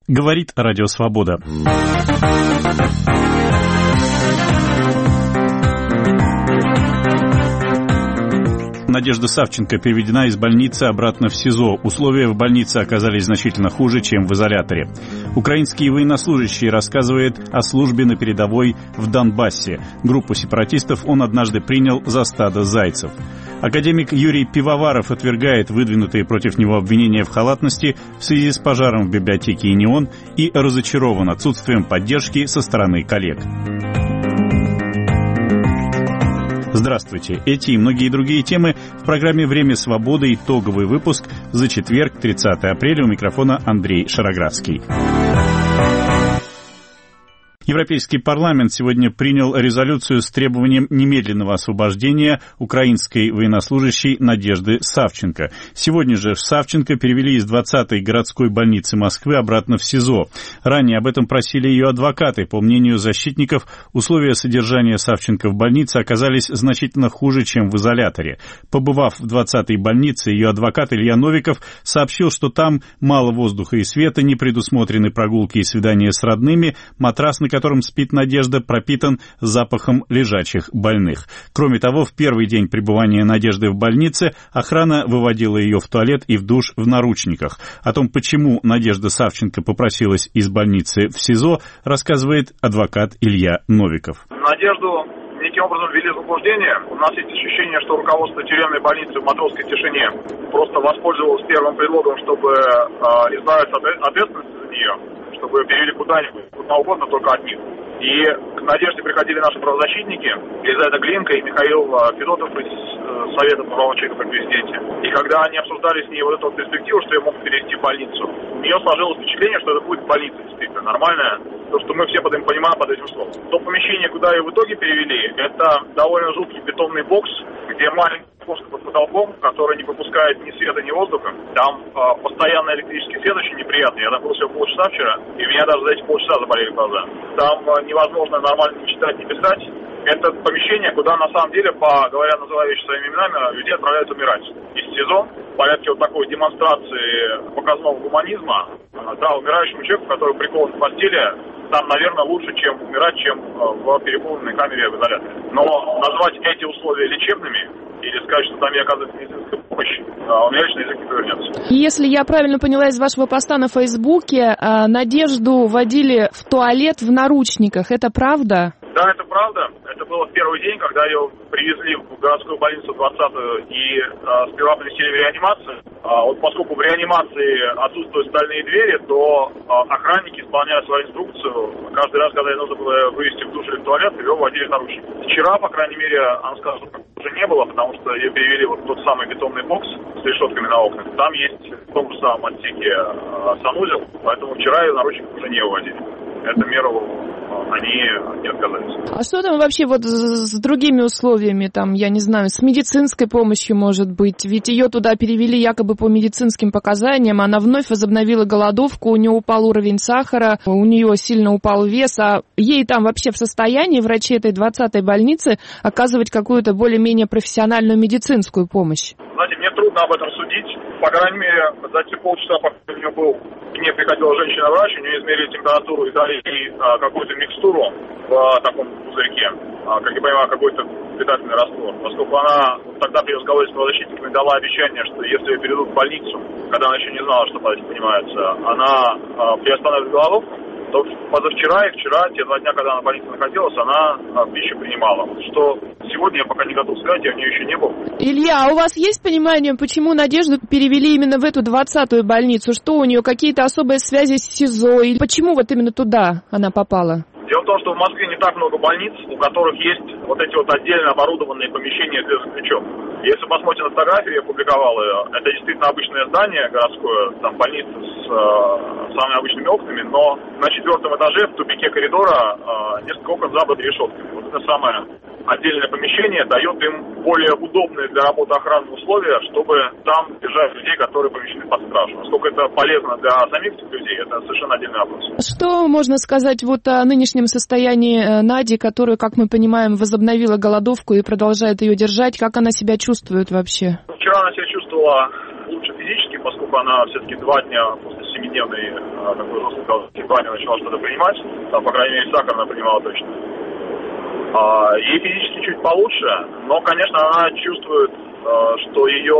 Говорит Радио Свобода. Надежда Савченко переведена из больницы обратно в СИЗО. Условия в больнице оказались значительно хуже, чем в изоляторе. Украинские военнослужащие рассказывают о службе на передовой в Донбассе. Группу сепаратистов он однажды принял за стадо зайцев. Академик Юрий Пивоваров отвергает выдвинутые против него обвинения в халатности в связи с пожаром в библиотеке «Инион» и разочарован отсутствием поддержки со стороны коллег. Здравствуйте. Эти и многие другие темы в программе «Время свободы». Итоговый выпуск за четверг, 30 апреля. У микрофона Андрей Шароградский. Европейский парламент сегодня принял резолюцию с требованием немедленного освобождения украинской военнослужащей Надежды Савченко. Сегодня же Савченко перевели из 20-й городской больницы Москвы обратно в СИЗО. Ранее об этом просили ее адвокаты. По мнению защитников, условия содержания Савченко в больнице оказались значительно хуже, чем в изоляторе. Побывав в 20-й больнице, ее адвокат Илья Новиков сообщил, что там мало воздуха и света, не предусмотрены прогулки и свидания с родными, матрас, на котором спит Надежда, пропитан запахом лежачих больных. Кроме того, в первый день пребывания Надежды в больнице охрана выводила ее в туалет и в душ в наручниках. О том, почему Надежда Савченко попросилась из больницы в СИЗО, рассказывает адвокат Илья Новиков. Надежду неким образом ввели в заблуждение. У нас есть ощущение, что руководство тюремной больницы в Матросской тишине просто воспользовалось первым предлогом, чтобы избавиться от ответственности за нее, чтобы ее перевели куда-нибудь, куда угодно, только от них. И к Надежде приходили наши правозащитники, Елизавета Глинка и Михаил Федотов из Совета правового человека при президенте. И когда они обсуждали с ней вот эту перспективу, что ее могут перевести в больницу, у нее сложилось впечатление, что это будет больница, действительно, нормальная, то, что мы все понимаем под этим словом. То помещение, куда ее в итоге перевели, это довольно жуткий бетонный бокс, где маленький окошко под потолком, который не пропускает ни света, ни воздуха. Там постоянно электрический свет очень неприятный. Я там был всего полчаса вчера, и у меня даже за эти полчаса заболели глаза. Там невозможно нормально ни читать, ни писать. Это помещение, куда на самом деле, называя вещи своими именами, людей отправляют умирать. Из СИЗО, в порядке вот такой демонстрации показного гуманизма, да, умирающему человеку, который прикован к постели, там, наверное, лучше, чем умирать, чем в переполненной камере в изоляторе. Но назвать эти условия лечебными или сказать, что там ей оказывается медицинская помощь, у меня лично язык не повернется. Если я правильно поняла из вашего поста на Фейсбуке, Надежду водили в туалет в наручниках. Это правда? Да, это правда. Это было в первый день, когда ее привезли в городскую больницу 20-ю и сперва поместили в реанимацию. Вот поскольку в реанимации отсутствуют стальные двери, то охранники, исполняя свою инструкцию, каждый раз, когда ей нужно было вывести в душ или в туалет, ее вводили в наручники. Вчера, по крайней мере, она сказала, что уже не было, потому что ее перевели вот в тот самый бетонный бокс с решетками на окнах. Там есть в том же самом отсеке санузел, поэтому вчера ее наручник уже не выводили. Эту меру они не отказались. А что там вообще вот с другими условиями, там, я не знаю, с медицинской помощью, может быть? Ведь ее туда перевели якобы по медицинским показаниям, она вновь возобновила голодовку, у нее упал уровень сахара, у нее сильно упал вес, а ей там вообще в состоянии врачи этой 20-й больницы оказывать какую-то более-менее профессиональную медицинскую помощь? Знаете, мне трудно об этом судить. По крайней мере, за те полчаса, пока у нее был, к ней приходила женщина-врач, у нее измерили температуру и дали ей какую-то микстуру в таком пузырьке, как я понимаю, какой-то питательный раствор. Поскольку она тогда при разговоре с правозащитниками дала обещание, что если ее переведут в больницу, когда она еще не знала, что по этим понимается, она приостановит голодовку, то позавчера и вчера, те 2 дня, когда она в больнице находилась, она пищу принимала. Что сегодня я пока не готов сказать, я у нее еще не был. Илья, а у вас есть понимание, почему Надежду перевели именно в эту 20-ю больницу? Что у нее, какие-то особые связи с СИЗО? Или почему вот именно туда она попала? Дело в том, что в Москве не так много больниц, у которых есть вот эти вот отдельно оборудованные помещения для заключенных. Если посмотрите на фотографию, я публиковал ее, это действительно обычное здание городское, там больница с самыми обычными окнами, но на 4-м этаже в тупике коридора несколько окон забраны решетками. Вот это самое отдельное помещение дает им более удобные для работы охранные условия, чтобы там держать людей, которые помещены под стражу. Насколько это полезно для самих этих людей, это совершенно отдельный вопрос. Что можно сказать вот о нынешнем состоянии Нади, которая, как мы понимаем, возобновила голодовку и продолжает ее держать? Как она себя чувствует вообще? Вчера она себя чувствовала лучше физически, поскольку она все-таки 2 дня после 7 каждодневной такой жесткой кампании начала что-то принимать, там, по крайней мере, сахар она принимала точно. Ей физически чуть получше, но, конечно, она чувствует, что ее,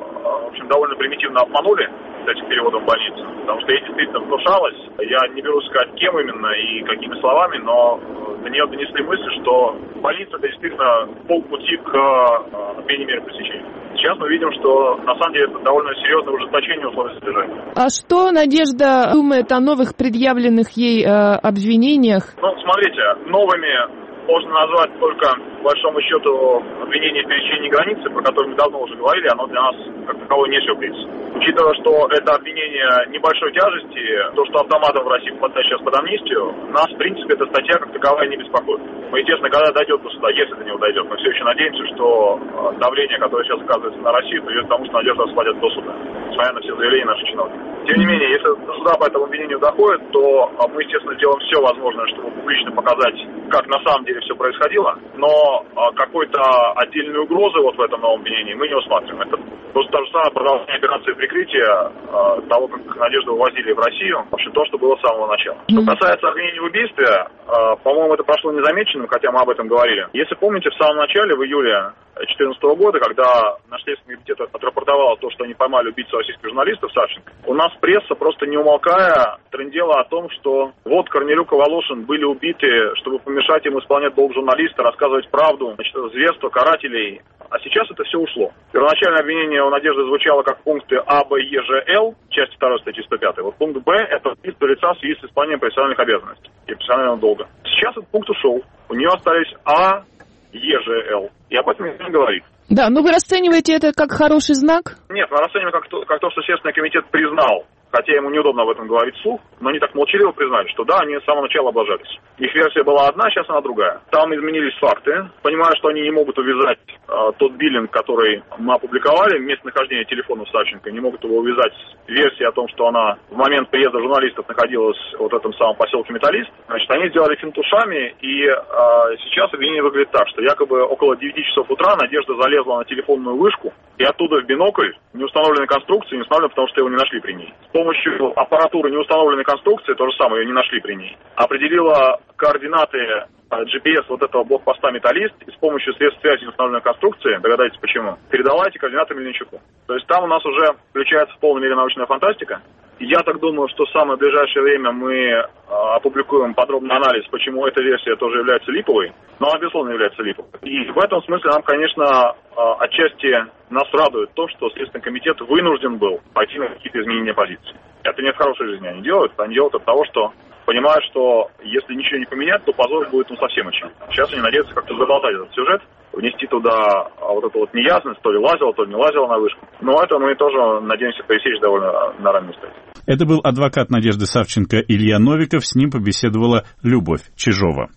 в общем, довольно примитивно обманули с этим переводом в больницу, потому что ей действительно внушалось, я не берусь сказать, кем именно и какими словами, но до нее донесли мысль, что больница — это действительно полпути к отмене меры пресечения. Сейчас мы видим, что на самом деле это довольно серьезное ужесточение условий содержания. А что Надежда думает о новых предъявленных ей обвинениях? Ну, смотрите, новыми можно назвать только, по большому счету, обвинение в пересечении границы, про которое мы давно уже говорили, оно для нас как таковой не сюрприз. Учитывая, что это обвинение небольшой тяжести, то, что автоматом в России попадает сейчас под амнистию, нас, в принципе, эта статья как таковая не беспокоит. Мы, естественно, когда дойдет до суда, если до него дойдет, мы все еще надеемся, что давление, которое сейчас оказывается на Россию, приведет к тому, что Надежда освободят до суда, несмотря на все заявления наших чиновников. Тем не менее, если до суда по этому обвинению доходит, то мы, естественно, делаем все возможное, чтобы публично показать, как на самом деле все происходило, но какой-то отдельной угрозы вот в этом новом обвинении мы не усматриваем. Это просто то же самое продолжение операции прикрытия того, как Надежду вывозили в Россию, в общем, то, что было с самого начала. Что касается обвинения в убийстве, по-моему, это прошло незамеченным, хотя мы об этом говорили. Если помните, в самом начале, в июле 2014 года, когда наш Следственный комитет отрапортовал то, что они поймали убийцу российских журналистов Савченко, у нас пресса, просто не умолкая, трындела о том, что вот Корнелюк и Волошин были убиты, чтобы помешать им исполнять долг журналиста, рассказывать правду, значит, зверство карателей. А сейчас это все ушло. Первоначальное обвинение у Надежды звучало как пункты А, Б, Е, Ж, Л, части 2 статьи 105. Вот пункт Б — это убийство лица в связи с исполнением профессиональных обязанностей и профессионального долга. Сейчас этот пункт ушел. У нее остались А, Е, Ж, Л. И об этом никто не говорит. Да, но вы расцениваете это как хороший знак? Нет, мы расцениваем как то, что Следственный комитет признал, хотя ему неудобно об этом говорить вслух, но они так молчаливо признали, что да, они с самого начала облажались. Их версия была одна, сейчас она другая. Там изменились факты. Понимаю, что они не могут увязать тот биллинг, который мы опубликовали, местонахождение телефонов Савченко, не могут его увязать с версией о том, что она в момент приезда журналистов находилась в этом самом поселке Металлист. Значит, они сделали финт ушами, и сейчас обвинение выглядит так, что якобы около 9 часов утра Надежда залезла на телефонную вышку, и оттуда в бинокль неустановленной конструкции, не установлена, потому что его не нашли при ней. С помощью аппаратуры неустановленной конструкции, то же самое, ее не нашли при ней, определила координаты GPS вот этого блокпоста «Металлист» и с помощью средств связи неустановленной конструкции, догадайтесь почему, передала эти координаты Мельничуку. То есть там у нас уже включается в полной мере научная фантастика. Я так думаю, что в самое ближайшее время мы опубликуем подробный анализ, почему эта версия тоже является липовой, но она, безусловно, является липовой. И в этом смысле нам, конечно, отчасти нас радует то, что Следственный комитет вынужден был пойти на какие-то изменения позиции. Это не в хорошей жизни они делают от того, что понимают, что если ничего не поменять, то позор будет совсем очень. Сейчас они надеются как-то заболтать этот сюжет, внести туда вот эту вот неясность, то ли лазила, то ли не лазила на вышку. Но это мы тоже надеемся пресечь довольно на раннем стадии. Это был адвокат Надежды Савченко Илья Новиков. С ним побеседовала Любовь Чижова.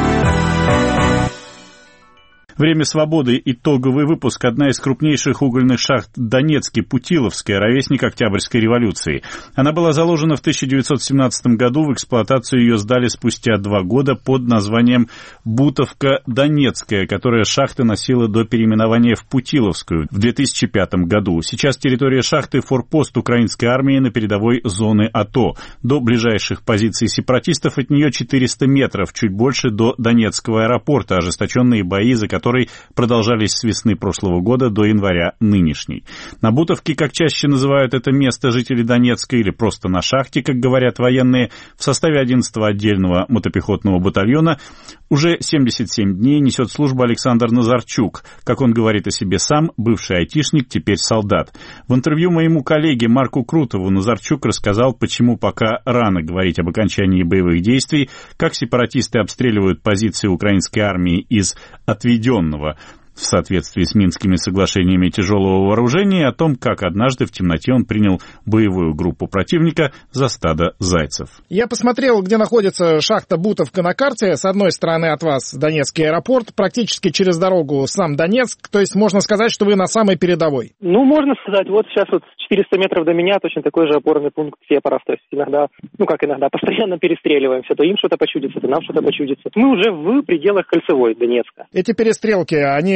«Время свободы», итоговый выпуск. Одна из крупнейших угольных шахт Донецке, Путиловская, ровесник Октябрьской революции. Она была заложена в 1917 году, в эксплуатацию ее сдали спустя 2 года под названием Бутовка-Донецкая, которая шахта носила до переименования в Путиловскую в 2005 году. Сейчас территория шахты — форпост украинской армии на передовой зоны АТО. До ближайших позиций сепаратистов от нее 400 метров, чуть больше до Донецкого аэропорта, ожесточенные бои, за которые продолжались с весны прошлого года до января нынешней. На Бутовке, как чаще называют это место жители Донецка, или просто на шахте, как говорят военные, в составе 11-го отдельного мотопехотного батальона уже 77 дней несет службу Александр Назарчук. Как он говорит о себе сам, бывший айтишник, теперь солдат. В интервью моему коллеге Марку Крутову Назарчук рассказал, почему пока рано говорить об окончании боевых действий, как сепаратисты обстреливают позиции украинской армии из отведенного в соответствии с Минскими соглашениями тяжелого вооружения, о том, как однажды в темноте он принял боевую группу противника за стадо зайцев. Я посмотрел, где находится шахта Бутовка на карте. С одной стороны от вас Донецкий аэропорт, практически через дорогу сам Донецк. То есть можно сказать, что вы на самой передовой. Ну, можно сказать. Вот сейчас 400 метров до меня точно такой же опорный пункт сепаров. То есть иногда, постоянно перестреливаемся. То им что-то почудится, то нам что-то почудится. Мы уже в пределах кольцевой Донецка. Эти перестрелки, они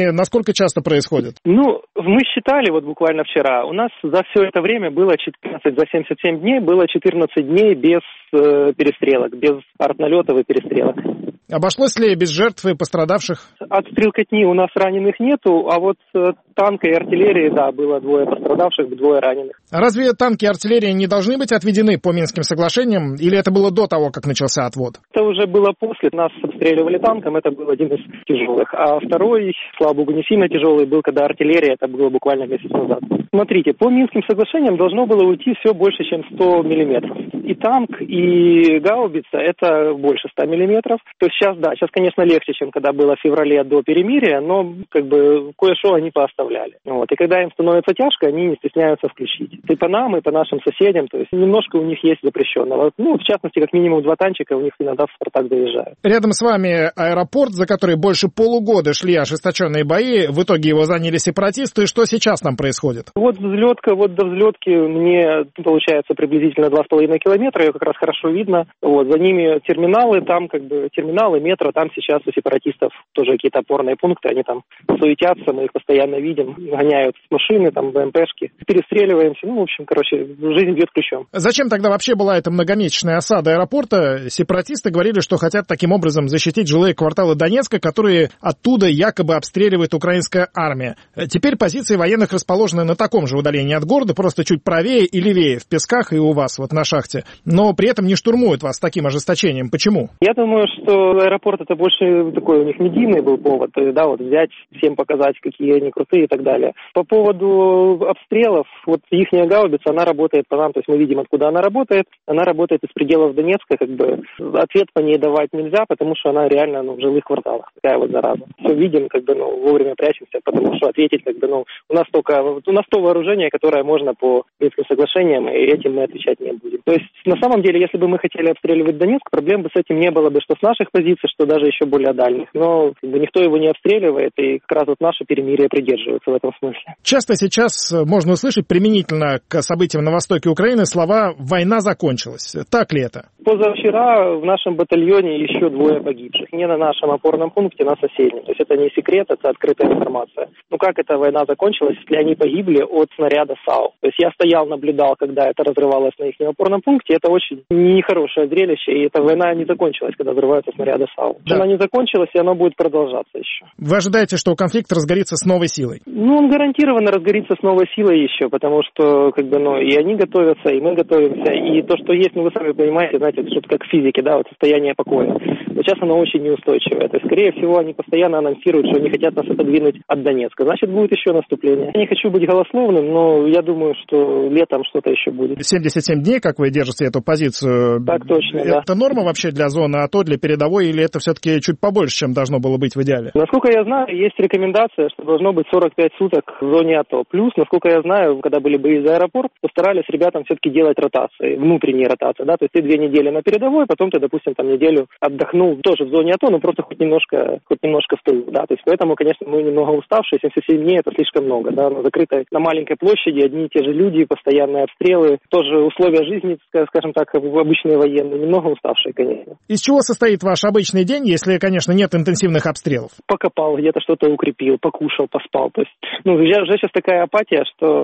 они насколько часто происходят? Ну, мы считали вот буквально вчера, у нас за все это время было 14, за 77 дней было 14 дней без перестрелок, без артналетов и перестрелок. Обошлось ли без жертв и пострадавших? От стрелкотни у нас раненых нету, а вот танка и артиллерии, да, было 2 пострадавших, 2 раненых. А разве танки и артиллерия не должны быть отведены по Минским соглашениям, или это было до того, как начался отвод? Это уже было после. Нас обстреливали танком, это был один из тяжелых. А второй, слава богу, не сильно тяжелый был, когда артиллерия, это было буквально месяц назад. Смотрите, по Минским соглашениям должно было уйти все больше, чем 100 миллиметров. И танк, и гаубица, это больше 100 миллиметров. То есть сейчас, конечно, легче, чем когда было в феврале до перемирия, но как бы кое-что они пооставляли. Вот. И когда им становится тяжко, они не стесняются включить. И по нам, и по нашим соседям, то есть немножко у них есть запрещенного. Ну, в частности, как минимум 2 танчика у них иногда в «Спартак» доезжают. Рядом с вами аэропорт, за который больше полугода шли ожесточенные бои. В итоге его заняли сепаратисты. Что сейчас там происходит? Вот до взлетки мне получается приблизительно 2,5 километра, ее как раз хорошо видно. Вот, за ними терминалы, там как бы терминалы, метро, там сейчас у сепаратистов тоже какие-то опорные пункты, они там суетятся, мы их постоянно видим, гоняют с машины, там, БМПшки, перестреливаемся, в общем, жизнь бьет ключом. Зачем тогда вообще была эта многомесячная осада аэропорта? Сепаратисты говорили, что хотят таким образом защитить жилые кварталы Донецка, которые оттуда якобы обстреливает украинская армия. Теперь позиции военных расположены на таком же удалении от города, просто чуть правее и левее, в Песках и у вас, вот на шахте. Но при этом не штурмуют вас с таким ожесточением. Почему? Я думаю, что аэропорт это больше такой у них медийный был повод, то есть, да, вот взять, всем показать, какие они крутые и так далее. По поводу обстрелов, вот ихняя гаубица, она работает по нам, то есть мы видим, откуда она работает из пределов Донецка, как бы ответ по ней давать нельзя, потому что она реально, в жилых кварталах, такая вот зараза. Все видим, вовремя прячемся, потому что ответить, у нас то вооружение, которое можно по Минским соглашениям, и этим мы отвечать не будем. То есть, на самом деле, если бы мы хотели обстреливать Донецк, проблем бы с этим не было бы, что с наших позиций, что даже еще более дальних. Но никто его не обстреливает, и как раз вот наше перемирие придерживается в этом смысле. Часто сейчас можно услышать применительно к событиям на востоке Украины слова «война закончилась». Так ли это? Позавчера в нашем батальоне еще 2 погибших. Не на нашем опорном пункте, на соседнем. То есть это не секрет, это открытая информация. Как эта война закончилась, если они погибли от снаряда САУ? То есть я стоял, наблюдал, когда это разрывалось на их опорном пункте. Это очень нехорошее зрелище, и эта война не закончилась, когда взрываются снаряды САУ. Да. Она не закончилась, и она будет продолжаться еще. Вы ожидаете, что конфликт разгорится с новой силой? Он гарантированно разгорится с новой силой еще, потому что, и они готовятся, и мы готовимся, и то, что есть, вы сами понимаете, знаете, это что-то как в физике, да, вот состояние покоя. Но сейчас оно очень неустойчивое. То есть, скорее всего, они постоянно анонсируют, что они хотят нас отодвинуть от Донецка. Значит, будет еще наступление. Я не хочу быть голословным, но я думаю, что летом что-то еще будет. 77 дней, как вы держите эту позицию? Так точно, да. Это норма вообще для зоны АТО, для передовой, или это все-таки чуть побольше, чем должно было быть в идеале? Насколько я знаю, есть рекомендация, что должно быть 45 суток в зоне АТО. Плюс, насколько я знаю, когда были бои за аэропорт, постарались ребятам все-таки делать ротации, внутренние ротации, да, то есть ты 2 недели на передовой, потом ты, допустим, неделю отдохнул тоже в зоне АТО, но просто хоть немножко в тылу, да, то есть поэтому, конечно, мы немного уставшие, 77 дней это слишком много, да, на закрытой, на маленькой площади одни и те же люди, постоянные обстрелы, тоже условия жизни, скажем так, обычные военные, немного уставшие, конечно. Из чего состоит ваш обычный день, если, конечно, нет интенсивных обстрелов? Покопал, где-то что-то укрепил, покушал, поспал, то есть, уже сейчас такая апатия, что,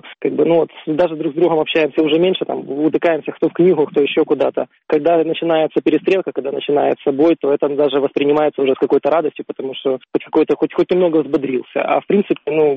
даже друг с другом общаемся уже меньше, утыкаемся кто в книгу, кто еще куда-то. Когда начинается перестрелка, когда начинается бой, то это даже воспринимается уже с какой-то радостью, потому что хоть немного взбодрился. А в принципе,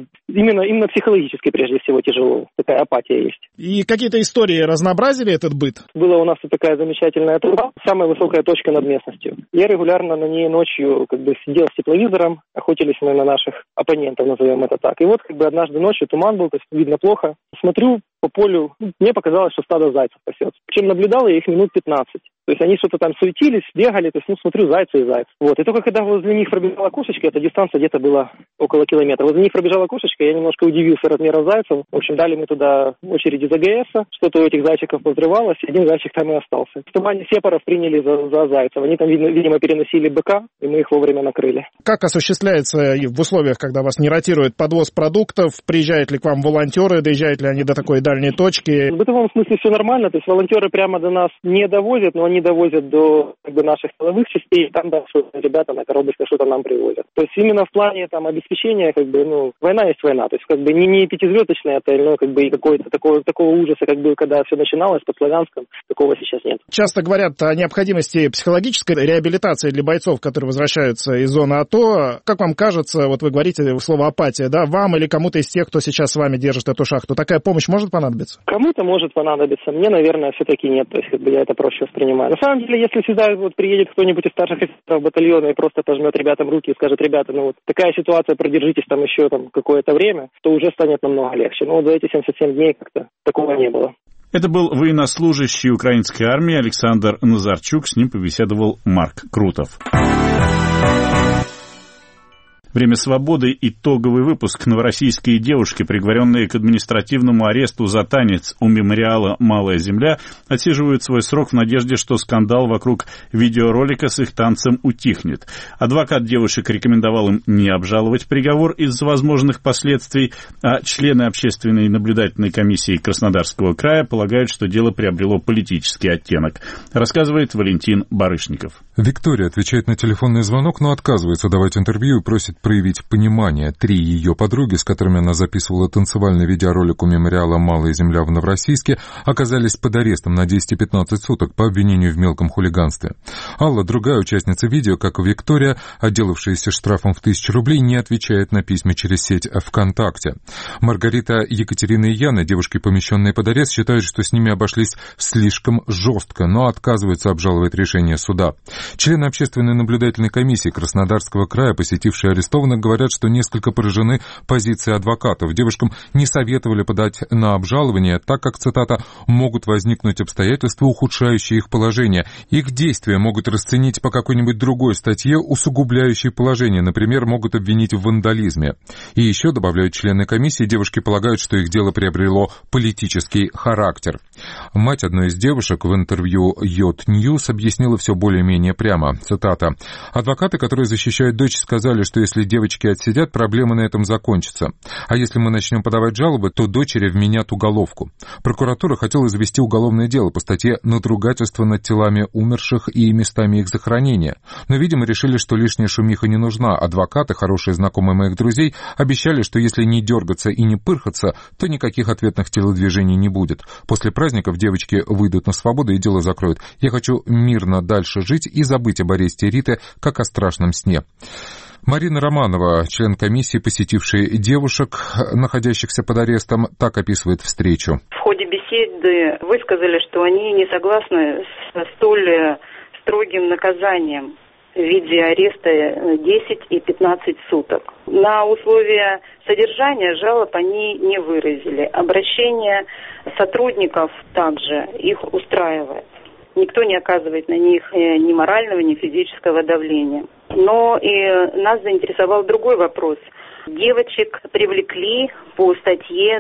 именно психологически прежде всего тяжело. Такая апатия есть. И какие-то истории разнообразили этот быт? Была у нас такая замечательная труба, самая высокая точка над местностью. Я регулярно на ней ночью сидел с тепловизором, охотились мы на наших оппонентов, назовем это так. И однажды ночью туман был, то есть видно плохо. Смотрю по полю, мне показалось, что стадо зайцев пасется. Причем наблюдал я их минут 15. То есть они что-то там суетились, бегали, то есть, смотрю, зайцы и зайцы. И только когда возле них пробежала кошечка, эта дистанция где-то была около километра. Возле них пробежала кошечка, я немножко удивился размером зайцев. В общем, дали мы туда очередь из АГС, что-то у этих зайчиков взрывалось, один зайчик там и остался. В тумане сепаров приняли за зайцев. Они там, видимо, переносили быка, и мы их вовремя накрыли. Как осуществляется в условиях, когда вас не ротирует подвоз продуктов? Приезжают ли к вам волонтеры, доезжают ли они до такой дальние точки. В бытовом смысле все нормально, то есть волонтеры прямо до нас не довозят, но они довозят до наших тыловых частей, там ребята на коробочках что-то нам привозят. То есть именно в плане обеспечения, война есть война, то есть не пятизвездочный отель, но и какой-то такого ужаса, когда все начиналось под Славянском, такого сейчас нет. Часто говорят о необходимости психологической реабилитации для бойцов, которые возвращаются из зоны АТО. Как вам кажется, вы говорите слово апатия, да, вам или кому-то из тех, кто сейчас с вами держит эту шахту, такая помощь может понадобиться? Кому-то может понадобиться, мне, наверное, все-таки нет, то есть я это проще воспринимаю. На самом деле, если сюда приедет кто-нибудь из старших офицеров батальона и просто пожмет ребятам руки и скажет: ребята, такая ситуация, продержитесь еще какое-то время, то уже станет намного легче. Но за эти 77 дней как-то такого не было. Это был военнослужащий украинской армии Александр Назарчук, с ним побеседовал Марк Крутов. «Время свободы» — итоговый выпуск. Новороссийские девушки, приговоренные к административному аресту за танец у мемориала «Малая земля», отсиживают свой срок в надежде, что скандал вокруг видеоролика с их танцем утихнет. Адвокат девушек рекомендовал им не обжаловать приговор из-за возможных последствий, а члены общественной наблюдательной комиссии Краснодарского края полагают, что дело приобрело политический оттенок. Рассказывает Валентин Барышников. Виктория отвечает на телефонный звонок, но отказывается давать интервью и просит проявить понимание. 3 ее подруги, с которыми она записывала танцевальный видеоролик у мемориала «Малая земля» в Новороссийске, оказались под арестом на 10 и 15 суток по обвинению в мелком хулиганстве. Алла, другая участница видео, как и Виктория, отделавшаяся штрафом в 1000 рублей, не отвечает на письма через сеть ВКонтакте. Маргарита, Екатерина и Яна, девушки, помещенные под арест, считают, что с ними обошлись слишком жестко, но отказываются обжаловать решение суда. Члены общественной наблюдательной комиссии Краснодарского края, посетившие арестованных, говорят, что несколько поражены позицией адвокатов. Девушкам не советовали подать на обжалование, так как, цитата, «могут возникнуть обстоятельства, ухудшающие их положение. Их действия могут расценить по какой-нибудь другой статье, усугубляющей положение, например, могут обвинить в вандализме». И еще, добавляют члены комиссии, девушки полагают, что их дело приобрело политический характер. Мать одной из девушек в интервью Йод Ньюс объяснила все более-менее прямо. Цитата. «Адвокаты, которые защищают дочь, сказали, что если девочки отсидят, проблемы на этом закончатся. А если мы начнем подавать жалобы, то дочери вменят уголовку. Прокуратура хотела завести уголовное дело по статье «Надругательство над телами умерших и местами их захоронения». Но, видимо, решили, что лишняя шумиха не нужна. Адвокаты, хорошие знакомые моих друзей, обещали, что если не дергаться и не пырхаться, то никаких ответных телодвижений не будет. После праздников девочки выйдут на свободу и дело закроют. Я хочу мирно дальше жить и забыть об аресте Риты, как о страшном сне». Марина Романова, член комиссии, посетившая девушек, находящихся под арестом, так описывает встречу. В ходе беседы высказали, что они не согласны со столь строгим наказанием в виде ареста 10 и 15 суток. На условия содержания жалоб они не выразили. Обращение сотрудников также их устраивает. Никто не оказывает на них ни морального, ни физического давления. Но и нас заинтересовал другой вопрос. Девочек привлекли по статье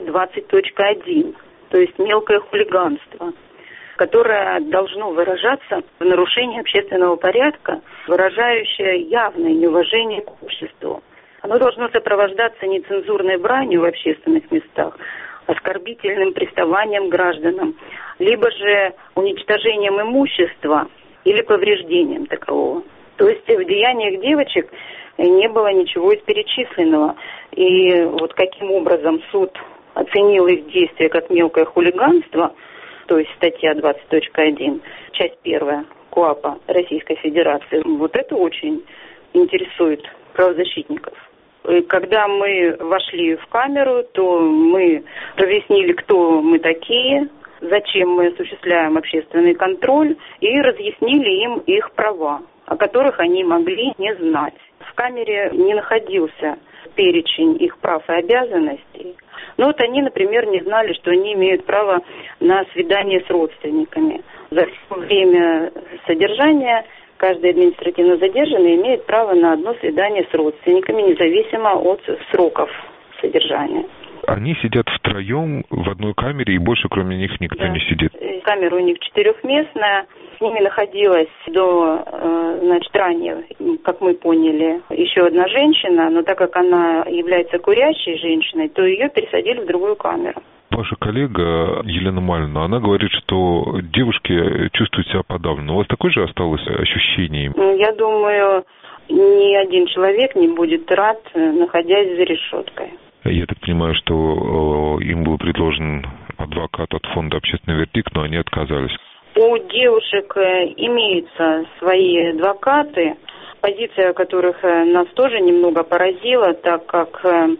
20.1, то есть мелкое хулиганство, которое должно выражаться в нарушении общественного порядка, выражающее явное неуважение к обществу. Оно должно сопровождаться нецензурной бранью в общественных местах, оскорбительным приставанием к гражданам, либо же уничтожением имущества или повреждением такового. То есть в деяниях девочек не было ничего из перечисленного. И вот каким образом суд оценил их действия как мелкое хулиганство, то есть статья 20.1, часть 1 КоАПа Российской Федерации, вот это очень интересует правозащитников. И когда мы вошли в камеру, то мы разъяснили, кто мы такие, зачем мы осуществляем общественный контроль, и разъяснили им их права, о которых они могли не знать. В камере не находился перечень их прав и обязанностей. Но вот они, например, не знали, что они имеют право на свидание с родственниками. За все время содержания каждый административно задержанный имеет право на одно свидание с родственниками, независимо от сроков содержания. Они сидят втроем в одной камере, и больше кроме них никто не сидит. Камера у них 4-местная. С ними находилась до, ранее, как мы поняли, еще одна женщина, но так как она является курящей женщиной, то ее пересадили в другую камеру. Ваша коллега Елена Мальна, она говорит, что девушки чувствуют себя подавленно. У вас такое же осталось ощущение? Я думаю, ни один человек не будет рад, находясь за решеткой. Я так понимаю, что им был предложен адвокат от фонда «Общественный вердикт», но они отказались. У девушек имеются свои адвокаты, позиция которых нас тоже немного поразила, так как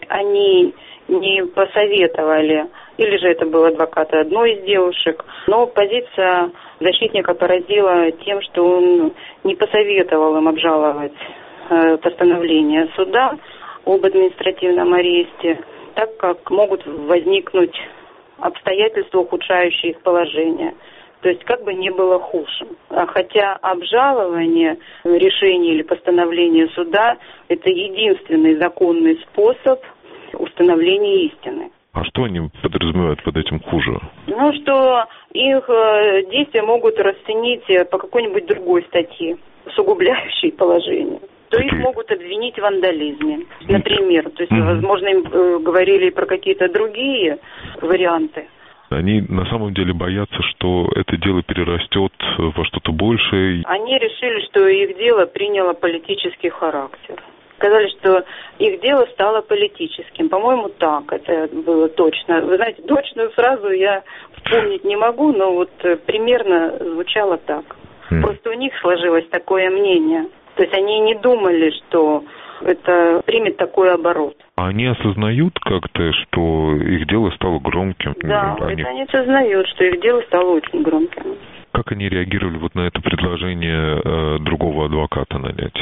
они не посоветовали, или же это был адвокат одной из девушек, но позиция защитника поразила тем, что он не посоветовал им обжаловать постановление суда об административном аресте, так как могут возникнуть обстоятельства, ухудшающие их положение. То есть как бы не было хуже. Хотя обжалование решения или постановления суда – это единственный законный способ установления истины. А что они подразумевают под этим хуже? Ну, что их действия могут расценить по какой-нибудь другой статье, усугубляющей положение. То их могут обвинить в вандализме, например. То есть, возможно, им говорили про какие-то другие варианты. Они на самом деле боятся, что это дело перерастет во что-то большее. Они решили, что их дело приняло политический характер. Сказали, что их дело стало политическим. По-моему, так это было точно. Вы знаете, точную фразу я вспомнить не могу, но вот примерно звучало так. Просто у них сложилось такое мнение. То есть они не думали, что это примет такой оборот. А они осознают как-то, что их дело стало громким? Да, они осознают, что их дело стало очень громким. Как они реагировали вот на это предложение другого адвоката нанять?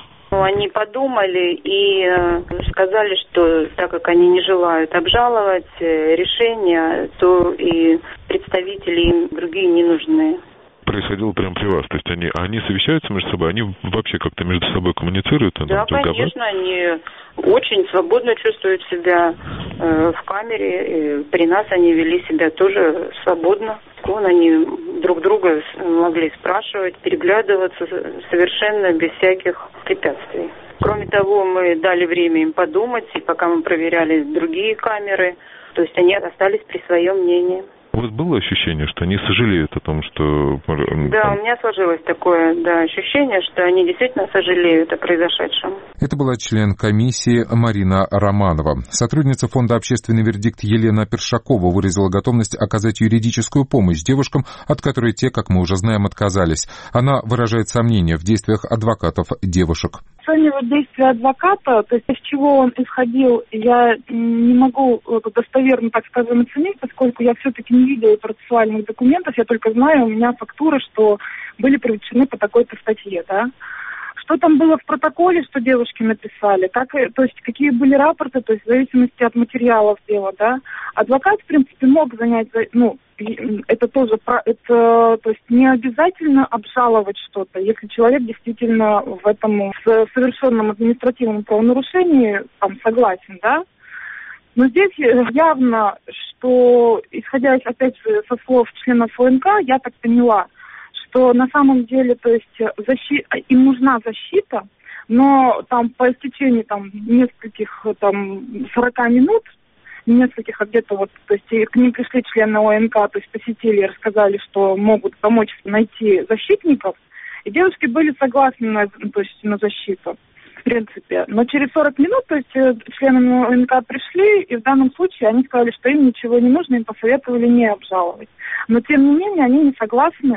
Они подумали и сказали, что так как они не желают обжаловать решение, то и представители им другие не нужны. Происходило прямо при вас? То есть они совещаются между собой, они вообще как-то между собой коммуницируют? Да, конечно, они очень свободно чувствуют себя в камере. И при нас они вели себя тоже свободно. Они друг друга могли спрашивать, переглядываться совершенно без всяких препятствий. Кроме того, мы дали время им подумать, и пока мы проверяли другие камеры, то есть они остались при своем мнении. У вас было ощущение, что они сожалеют о том, что... Да, у меня сложилось такое ощущение, что они действительно сожалеют о произошедшем. Это была член комиссии Марина Романова. Сотрудница фонда «Общественный вердикт» Елена Першакова выразила готовность оказать юридическую помощь девушкам, от которой те, как мы уже знаем, отказались. Она выражает сомнения в действиях адвокатов девушек. Оценивать действия адвоката, то есть из чего он исходил, я не могу достоверно, так скажем, оценить, поскольку я все-таки не видела процессуальных документов, я только знаю, у меня фактура, что были привлечены по такой-то статье, да. Что там было в протоколе, что девушки написали, то есть какие были рапорты, то есть в зависимости от материалов дела, да. Адвокат, в принципе, мог занять, это тоже, то есть не обязательно обжаловать что-то, если человек действительно в этом совершенном административном правонарушении согласен, да. Но здесь явно, что, исходя, опять же, со слов членов ФНК, я так поняла, что на самом деле, то есть им нужна защита, но по истечении нескольких 40 минут, нескольких, а где-то то есть к ним пришли члены ОНК, то есть посетили и рассказали, что могут помочь найти защитников, и девушки были согласны на защиту, в принципе. Но через 40 минут, то есть члены ОНК пришли, и в данном случае они сказали, что им ничего не нужно, им посоветовали не обжаловать. Но тем не менее они не согласны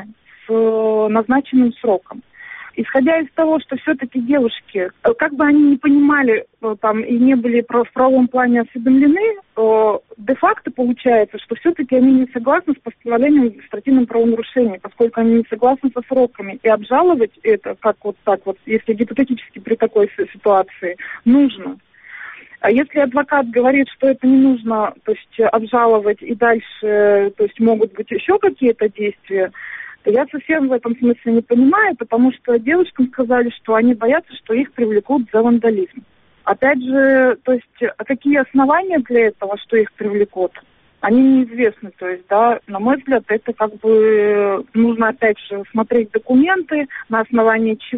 с назначенным сроком. Исходя из того, что все-таки девушки, как бы они не понимали и не были в правовом плане осведомлены, де-факто получается, что все-таки они не согласны с постановлением о административном правонарушении, поскольку они не согласны со сроками. И обжаловать это, если гипотетически при такой ситуации, нужно. А если адвокат говорит, что это не нужно, то есть обжаловать и дальше, то есть могут быть еще какие-то действия, я совсем в этом смысле не понимаю, потому что девушкам сказали, что они боятся, что их привлекут за вандализм. Опять же, то есть, какие основания для этого, что их привлекут, они неизвестны. То есть, да, на мой взгляд, это нужно опять же смотреть документы, на основании чего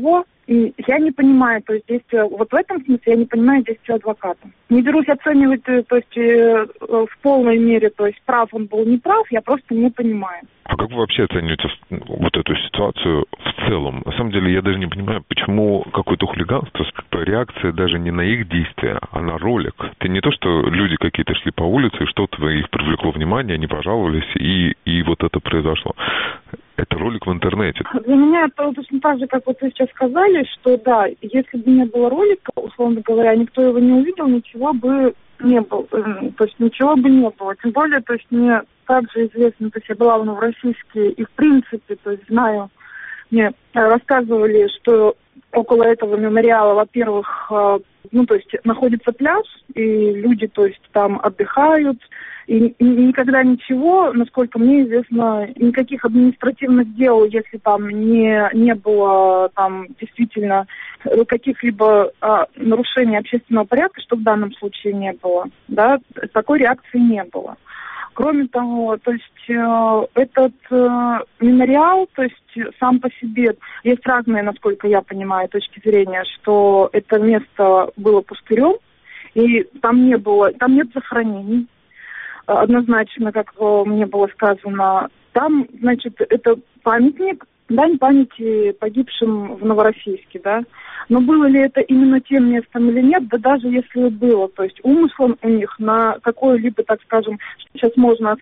я не понимаю, то есть действия, вот в этом смысле я не понимаю действия адвоката. Не берусь оценивать, то есть в полной мере, то есть прав он был, не прав, я просто не понимаю. А как вы вообще оцениваете вот эту ситуацию в целом? На самом деле я даже не понимаю, почему какое-то хулиганство, реакция даже не на их действия, а на ролик. Это не то, что люди какие-то шли по улице, и что-то их привлекло внимание, они пожаловались, и вот это произошло. Это ролик в интернете. Для меня это точно так же, как вот вы сейчас сказали, что да, если бы не было ролика, условно говоря, никто его не увидел, ничего бы не было. То есть ничего бы не было. Тем более, то есть мне также известно, то есть я была в Новороссийске, и в принципе, то есть знаю, мне рассказывали, что около этого мемориала, во-первых, то есть находится пляж, и люди, то есть там отдыхают, и никогда ничего, насколько мне известно, никаких административных дел, если там не было там действительно каких-либо нарушений общественного порядка, что в данном случае не было, да, такой реакции не было. Кроме того, то есть этот мемориал, то есть сам по себе, есть разные, насколько я понимаю, точки зрения, что это место было пустырем, и там нет захоронений, однозначно, как мне было сказано. Там, значит, это памятник, дань памяти погибшим в Новороссийске, да. Но было ли это именно тем местом или нет, да даже если было, то есть умыслом у них на какое-либо, так скажем, сейчас можно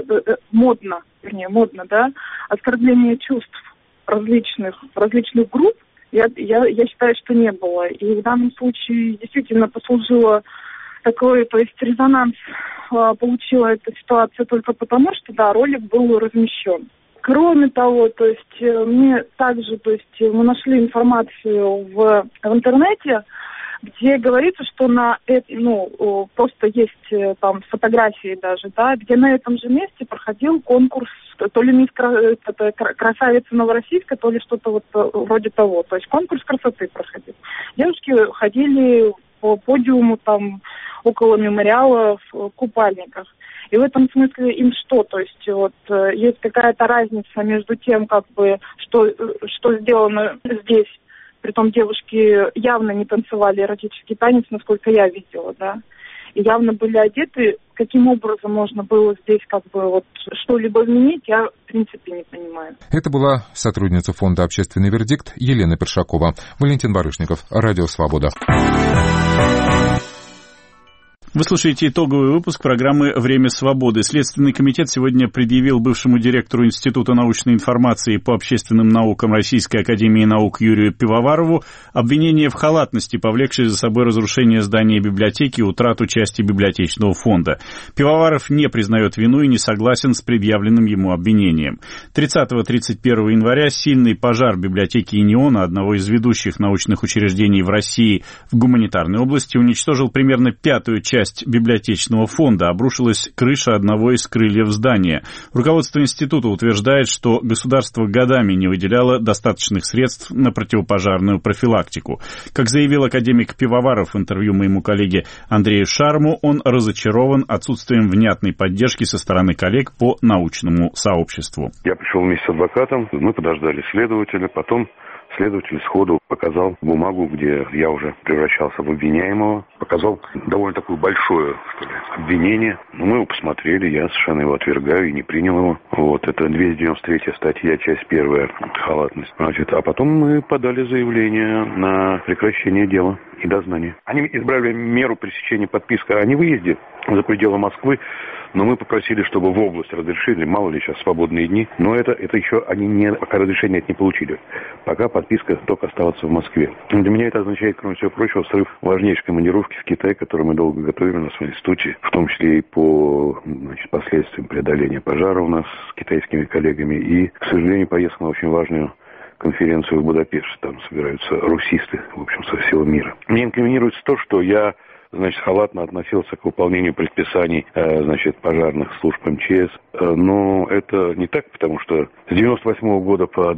модно, да, оскорбление чувств различных групп, я считаю, что не было. И в данном случае действительно послужило такой, то есть резонанс получила эта ситуация только потому, что, да, ролик был размещен. Кроме того, то есть мне также, то есть мы нашли информацию в интернете, где говорится, что просто есть там фотографии даже, да, где на этом же месте проходил конкурс, то ли мисс красавица Новороссийска, то ли что-то вот вроде того, то есть конкурс красоты проходил. Девушки ходили по подиуму там около мемориала в купальниках. И в этом смысле им что? То есть вот есть какая-то разница между тем, как бы, что сделано здесь. Притом девушки явно не танцевали эротический танец, насколько я видела, да. И явно были одеты. Каким образом можно было здесь как бы вот что-либо изменить, я в принципе не понимаю. Это была сотрудница фонда «Общественный вердикт» Елена Першакова. Валентин Барышников, Радио Свобода. Вы слушаете итоговый выпуск программы «Время свободы». Следственный комитет сегодня предъявил бывшему директору Института научной информации по общественным наукам Российской академии наук Юрию Пивоварову обвинение в халатности, повлекшее за собой разрушение здания библиотеки и утрату части библиотечного фонда. Пивоваров не признает вину и не согласен с предъявленным ему обвинением. 30-31 января сильный пожар библиотеки Иниона, одного из ведущих научных учреждений в России в гуманитарной области, уничтожил примерно пятую часть библиотечного фонда, обрушилась крыша одного из крыльев здания. Руководство института утверждает, что государство годами не выделяло достаточных средств на противопожарную профилактику. Как заявил академик Пивоваров в интервью моему коллеге Андрею Шарму, он разочарован отсутствием внятной поддержки со стороны коллег по научному сообществу. Я пришел вместе с адвокатом, мы подождали следователя, потом следователь сходу показал бумагу, где я уже превращался в обвиняемого. Показал довольно такое большое, обвинение. Но мы его посмотрели, я совершенно его отвергаю и не принял его. Вот, это 293 статья, часть 1, халатность. Значит, а потом мы подали заявление на прекращение дела и дознания. Они избрали меру пресечения подписка о невыезде за пределы Москвы. Но мы попросили, чтобы в область разрешили, мало ли сейчас свободные дни. Но это еще они пока разрешения это не получили. Пока подписка только оставаться в Москве. Для меня это означает, кроме всего прочего, срыв важнейшей командировки в Китай, которую мы долго готовили на своем институте, в том числе и по последствиям преодоления пожара у нас с китайскими коллегами. И, к сожалению, поездка на очень важную конференцию в Будапешт. Там собираются русисты, в общем, со всего мира. Мне инкриминируется то, что я халатно относился к выполнению предписаний, пожарных служб МЧС. Но это не так, потому что с 98 года по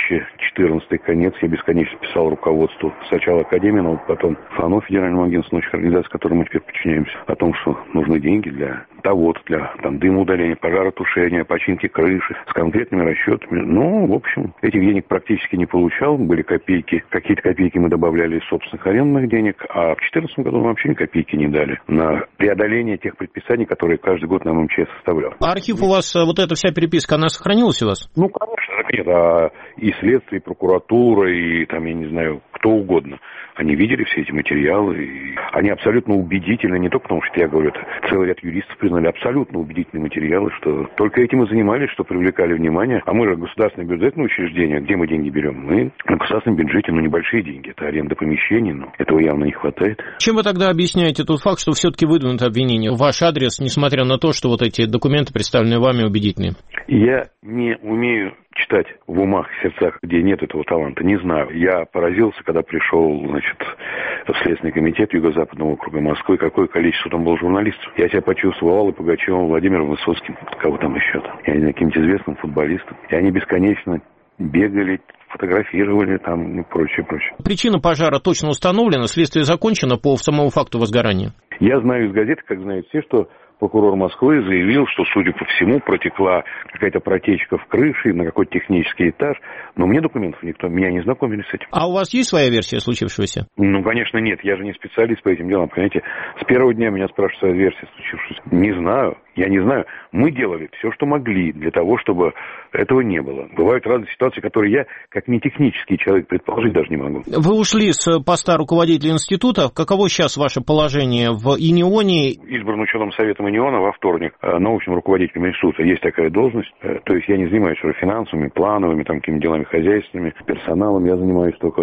2014 конец я бесконечно писал руководству сначала Академии, но потом ФАНО, Федеральному агентству научных организаций, которому мы теперь подчиняемся, о том, что нужны деньги для того-то, для дымоудаления, пожаротушения, починки крыши, с конкретными расчетами. Ну, в общем, этих денег практически не получал. Были копейки. Какие-то копейки мы добавляли из собственных арендных денег. А в 2014 году мы вообще ни копейки не дали на преодоление тех предписаний, которые каждый год нам МЧС составлял. А архив у вас, вот эта вся переписка, она сохранилась у вас? Ну, конечно, нет. И следствие, и прокуратура, и там, я не знаю, кто угодно. Они видели все эти материалы, и они абсолютно убедительны, не только потому, что я говорю, это целый ряд юристов признали, абсолютно убедительные материалы, что только этим и занимались, что привлекали внимание. А мы же государственное бюджетное учреждение, где мы деньги берем? Мы на государственном бюджете, небольшие деньги, это аренда помещений, но этого явно не хватает. Чем вы тогда объясняете тот факт, что все-таки выдвинуто обвинение в ваш адрес, несмотря на то, что вот эти документы, представленные вами, убедительные? Я не умею читать в умах, сердцах, где нет этого таланта, не знаю. Я поразился, когда пришел, в Следственный комитет Юго-Западного округа Москвы, какое количество там было журналистов. Я себя почувствовал Аллой Пугачевым, Владимиром Высоцким, кого там еще, я не знаю, каким-то известным футболистом. И они бесконечно бегали, фотографировали там и прочее. Причина пожара точно установлена, следствие закончено по самому факту возгорания? Я знаю из газеты, как знают все, что прокурор Москвы заявил, что, судя по всему, протекла какая-то протечка в крыше на какой-то технический этаж. Но мне документов никто, меня не знакомили с этим. А у вас есть своя версия случившегося? Ну, конечно, нет. Я же не специалист по этим делам, понимаете. С первого дня меня спрашивают своя версия случившегося. Не знаю. Я не знаю. Мы делали все, что могли для того, чтобы этого не было. Бывают разные ситуации, которые я, как не технический человек, предположить даже не могу. Вы ушли с поста руководителя института. Каково сейчас ваше положение в ИНИОНе? Избран ученым советом ИНИОНа во вторник научным руководителем института. Есть такая должность. То есть я не занимаюсь уже финансовыми, плановыми, какими-то делами хозяйственными, персоналом. Я занимаюсь только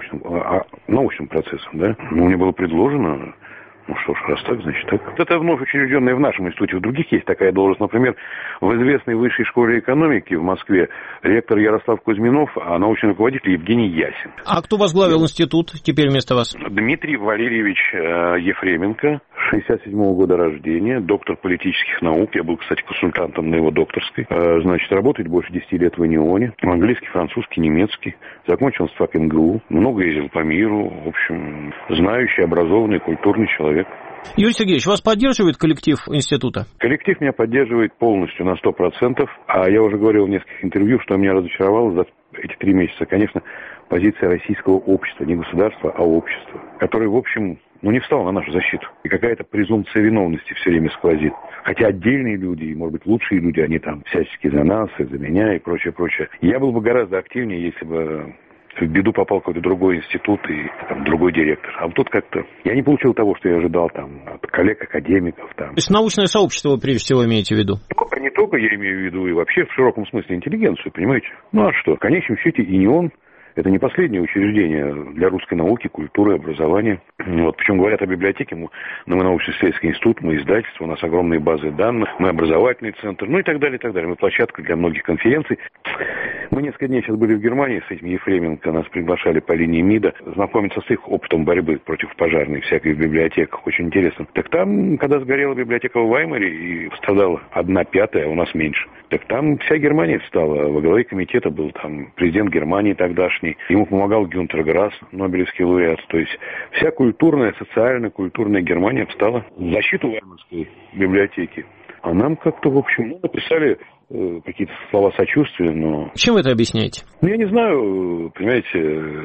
научным процессом. Да? Но мне было предложено... Ну что ж, раз так, значит так. Это вновь учрежденная в нашем институте. В других есть такая должность. Например, в известной высшей школе экономики в Москве ректор Ярослав Кузьминов, а научный руководитель Евгений Ясин. А кто возглавил институт теперь вместо вас? Дмитрий Валерьевич Ефременко, 67-го года рождения, доктор политических наук. Я был, кстати, консультантом на его докторской. Работает больше 10 лет в ИНИОНе. Английский, французский, немецкий. Закончил СФАК МГУ. Много ездил по миру. В общем, знающий, образованный, культурный человек. Юрий Сергеевич, вас поддерживает коллектив института? Коллектив меня поддерживает полностью на 100%. А я уже говорил в нескольких интервью, что меня разочаровало за эти 3 месяца. Конечно, позиция российского общества, не государства, а общества, которое, в общем, не встало на нашу защиту. И какая-то презумпция виновности все время сквозит. Хотя отдельные люди, может быть, лучшие люди, они там всячески за нас, и за меня и прочее. Я был бы гораздо активнее, если бы в беду попал какой-то другой институт и другой директор. А вот тут как-то я не получил того, что я ожидал от коллег, академиков. То есть научное сообщество вы прежде всего имеете в виду? Не только я имею в виду, и вообще в широком смысле интеллигенцию, понимаете? Ну а что? В конечном счете ИНИОН — это не последнее учреждение для русской науки, культуры, образования. Причем говорят о библиотеке, мы научно-исследовательский институт, мы издательство, у нас огромные базы данных, мы образовательный центр, и так далее, и так далее. Мы площадка для многих конференций. Мы несколько дней сейчас были в Германии с этим Ефременко, нас приглашали по линии МИДа знакомиться с их опытом борьбы против пожарной всякой в библиотеках. Очень интересно. Так там, когда сгорела библиотека в Ваймаре и пострадала 1/5, а у нас меньше, так там вся Германия встала. Во главе комитета был там президент Германии тогдашний. Ему помогал Гюнтер Грасс, нобелевский лауреат. То есть вся культурная, социально-культурная Германия встала в защиту Ваймарской библиотеки. А нам как-то, в общем, написали какие-то слова сочувствия, но... Чем вы это объясняете? Я не знаю, понимаете,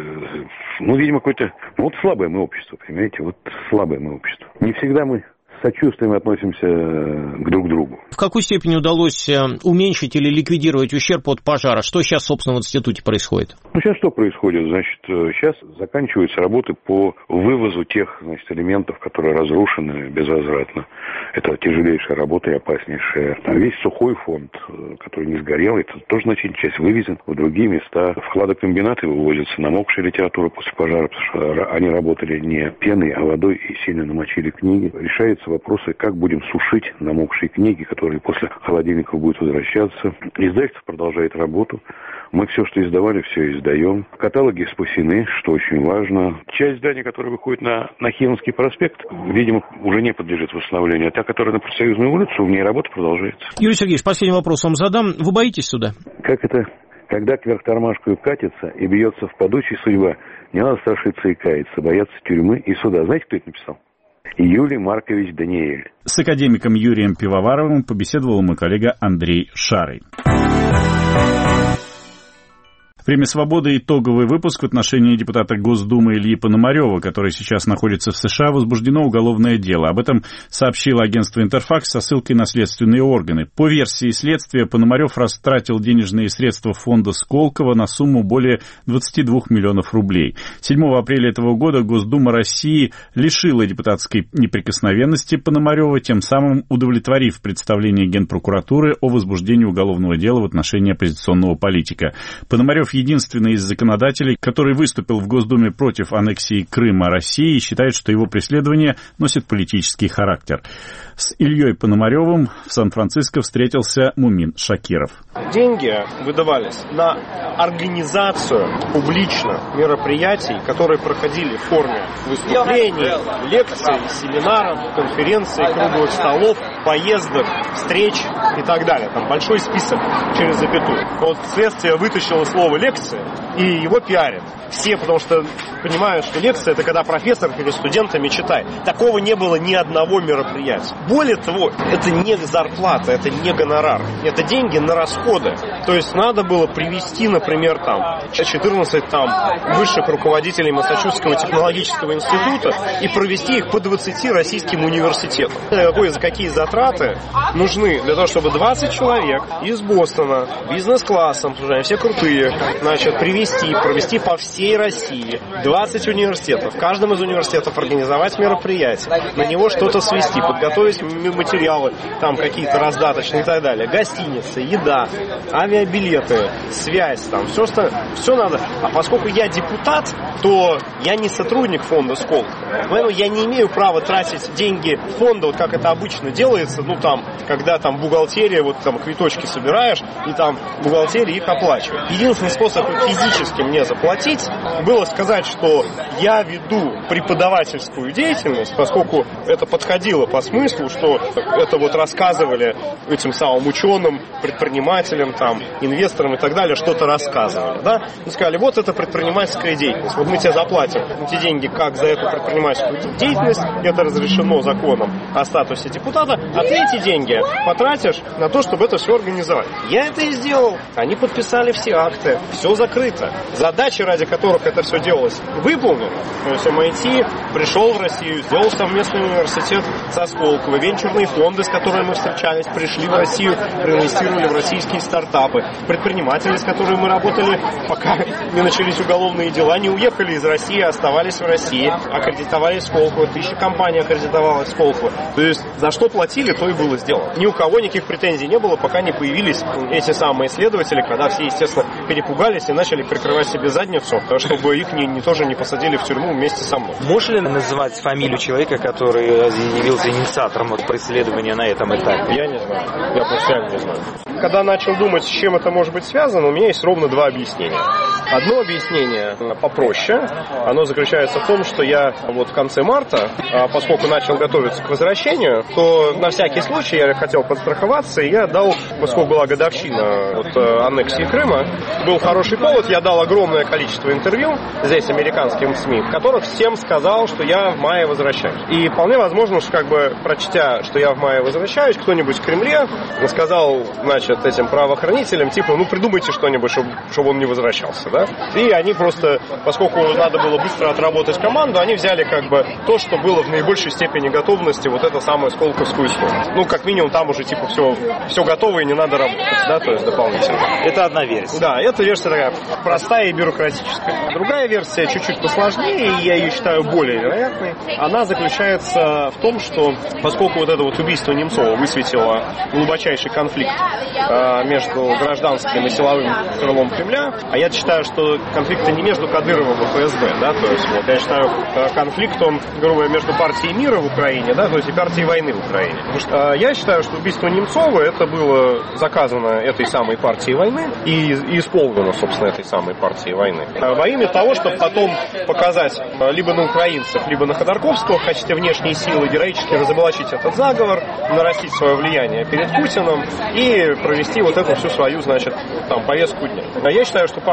видимо, какое-то... слабое мы общество, понимаете, слабое мы общество. Не всегда мы с сочувствием относимся друг к другу. В какой степени удалось уменьшить или ликвидировать ущерб от пожара? Что сейчас, собственно, в институте происходит? Сейчас что происходит? Сейчас заканчиваются работы по вывозу тех, элементов, которые разрушены безвозвратно. Это тяжелейшая работа и опаснейшая. Весь сухой фонд, который не сгорел, это тоже значительная часть вывезен в другие места. Вкладокомбинаты вывозятся, намокшая литература после пожара, потому что они работали не пеной, а водой и сильно намочили книги. Решается вопросы, как будем сушить намокшие книги, которые после холодильников будут возвращаться. Издательство продолжает работу. Мы все, что издавали, все издаем. Каталоги спасены, что очень важно. Часть зданий, которая выходит на Нахимовский проспект, видимо, уже не подлежит восстановлению. А та, которая на Профсоюзную улицу, в ней работа продолжается. Юрий Сергеевич, последний вопрос вам задам. Вы боитесь суда? Как это? Когда кверх тормашкою катится и бьется в падучей судьба, не надо страшиться и каяться, бояться тюрьмы и суда. Знаете, кто это написал? Юлий Маркович Даниэль. С академиком Юрием Пивоваровым побеседовал мой коллега Андрей Шарый. «Время свободы» итоговый выпуск. В отношении депутата Госдумы Ильи Пономарева, который сейчас находится в США, возбуждено уголовное дело. Об этом сообщило агентство «Интерфакс» со ссылкой на следственные органы. По версии следствия, Пономарев растратил денежные средства фонда Сколково на сумму более 22 миллионов рублей. 7 апреля этого года Госдума России лишила депутатской неприкосновенности Пономарева, тем самым удовлетворив представление Генпрокуратуры о возбуждении уголовного дела в отношении оппозиционного политика. Пономарев единственный из законодателей, который выступил в Госдуме против аннексии Крыма России и считает, что его преследование носит политический характер. С Ильей Пономаревым в Сан-Франциско встретился Мумин Шакиров. Деньги выдавались на организацию публично мероприятий, которые проходили в форме выступлений, лекций, семинаров, конференций, круглых столов, поездок, встреч и так далее. Там большой список через запятую. Вот следствие вытащило слово «лекция» и его пиарят. Все, потому что понимают, что лекция — это когда профессор перед студентами читает. Такого не было ни одного мероприятия. Более того, это не зарплата, это не гонорар. Это деньги на расходы. То есть надо было привести, например, 14 высших руководителей Массачусетского технологического института и провести их по 20 российским университетам. Какие затраты нужны для того, чтобы 20 человек из Бостона бизнес-классом, все крутые, провести по всей России 20 университетов. В каждом из университетов организовать мероприятие, на него что-то свести, подготовить материалы, какие-то раздаточные и так далее. Гостиницы, еда, авиабилеты, связь, все надо. А поскольку я депутат, то я не сотрудник фонда Сколково. Поэтому я не имею права тратить деньги фонда, как это обычно делается, когда бухгалтерия, квиточки собираешь, и бухгалтерия их оплачивает. Единственный способ физически мне заплатить было сказать, что я веду преподавательскую деятельность, поскольку это подходило по смыслу, что это рассказывали этим самым ученым, предпринимателям, инвесторам и так далее, что-то рассказывали. Да? Мы сказали, это предпринимательская деятельность. Мы тебе заплатим эти деньги как за эту предпринимательскую деятельность, это разрешено законом о статусе депутата, а ты эти деньги потратишь на то, чтобы это все организовать. Я это и сделал. Они подписали все акты, все закрыто. Задачи, ради которых это все делалось, выполнены. То есть MIT пришел в Россию, сделал совместный университет со Сколково, венчурные фонды, с которыми мы встречались, пришли в Россию, проинвестировали в российские стартапы. Предприниматели, с которыми мы работали, пока не начались уголовные дела, не уехали из России, оставались в России, аккредитовались в Сколково, 1000 компаний аккредитовалось в Сколково. То есть за что платили, то и было сделано. Ни у кого никаких претензий не было, пока не появились эти самые исследователи, когда все, естественно, перепугались и начали прикрывать себе задницу, чтобы их тоже не посадили в тюрьму вместе со мной. Можно ли называть фамилию человека, который явился инициатором преследования на этом этапе? Я не знаю. Я просто не знаю. Когда начал думать, с чем это может быть связано, у меня есть ровно два объяснения. Одно объяснение попроще. Оно заключается в том, что я в конце марта, поскольку начал готовиться к возвращению, то на всякий случай я хотел подстраховаться, и я дал, поскольку была годовщина аннексии Крыма, был хороший повод, я дал огромное количество интервью здесь американским СМИ, в которых всем сказал, что я в мае возвращаюсь. И вполне возможно, что прочтя, что я в мае возвращаюсь, кто-нибудь в Кремле сказал, этим правоохранителям, придумайте что-нибудь, чтобы он не возвращался, да? И они просто, поскольку надо было быстро отработать команду, они взяли то, что было в наибольшей степени готовности, эту самую сколковскую историю. Как минимум там уже все готово и не надо работать, да, то есть дополнительно. Это одна версия. Да, эта версия такая простая и бюрократическая. Другая версия чуть-чуть посложнее, и я ее считаю более вероятной. Она заключается в том, что поскольку это убийство Немцова высветило глубочайший конфликт между гражданским и силовым крылом Кремля, а я считаю, что конфликт не между Кадыровым и ФСБ, да, то есть я считаю, конфликт, он, грубо говоря, между партией мира в Украине, да, то есть и партией войны в Украине. Потому что я считаю, что убийство Немцова, это было заказано этой самой партией войны и исполнено, собственно, этой самой партией войны. Во имя того, чтобы потом показать либо на украинцев, либо на Ходорковского в качестве внешней силы, героически разоблачить этот заговор, нарастить свое влияние перед Путиным и провести эту всю свою, повестку дня. Я считаю, что партия мира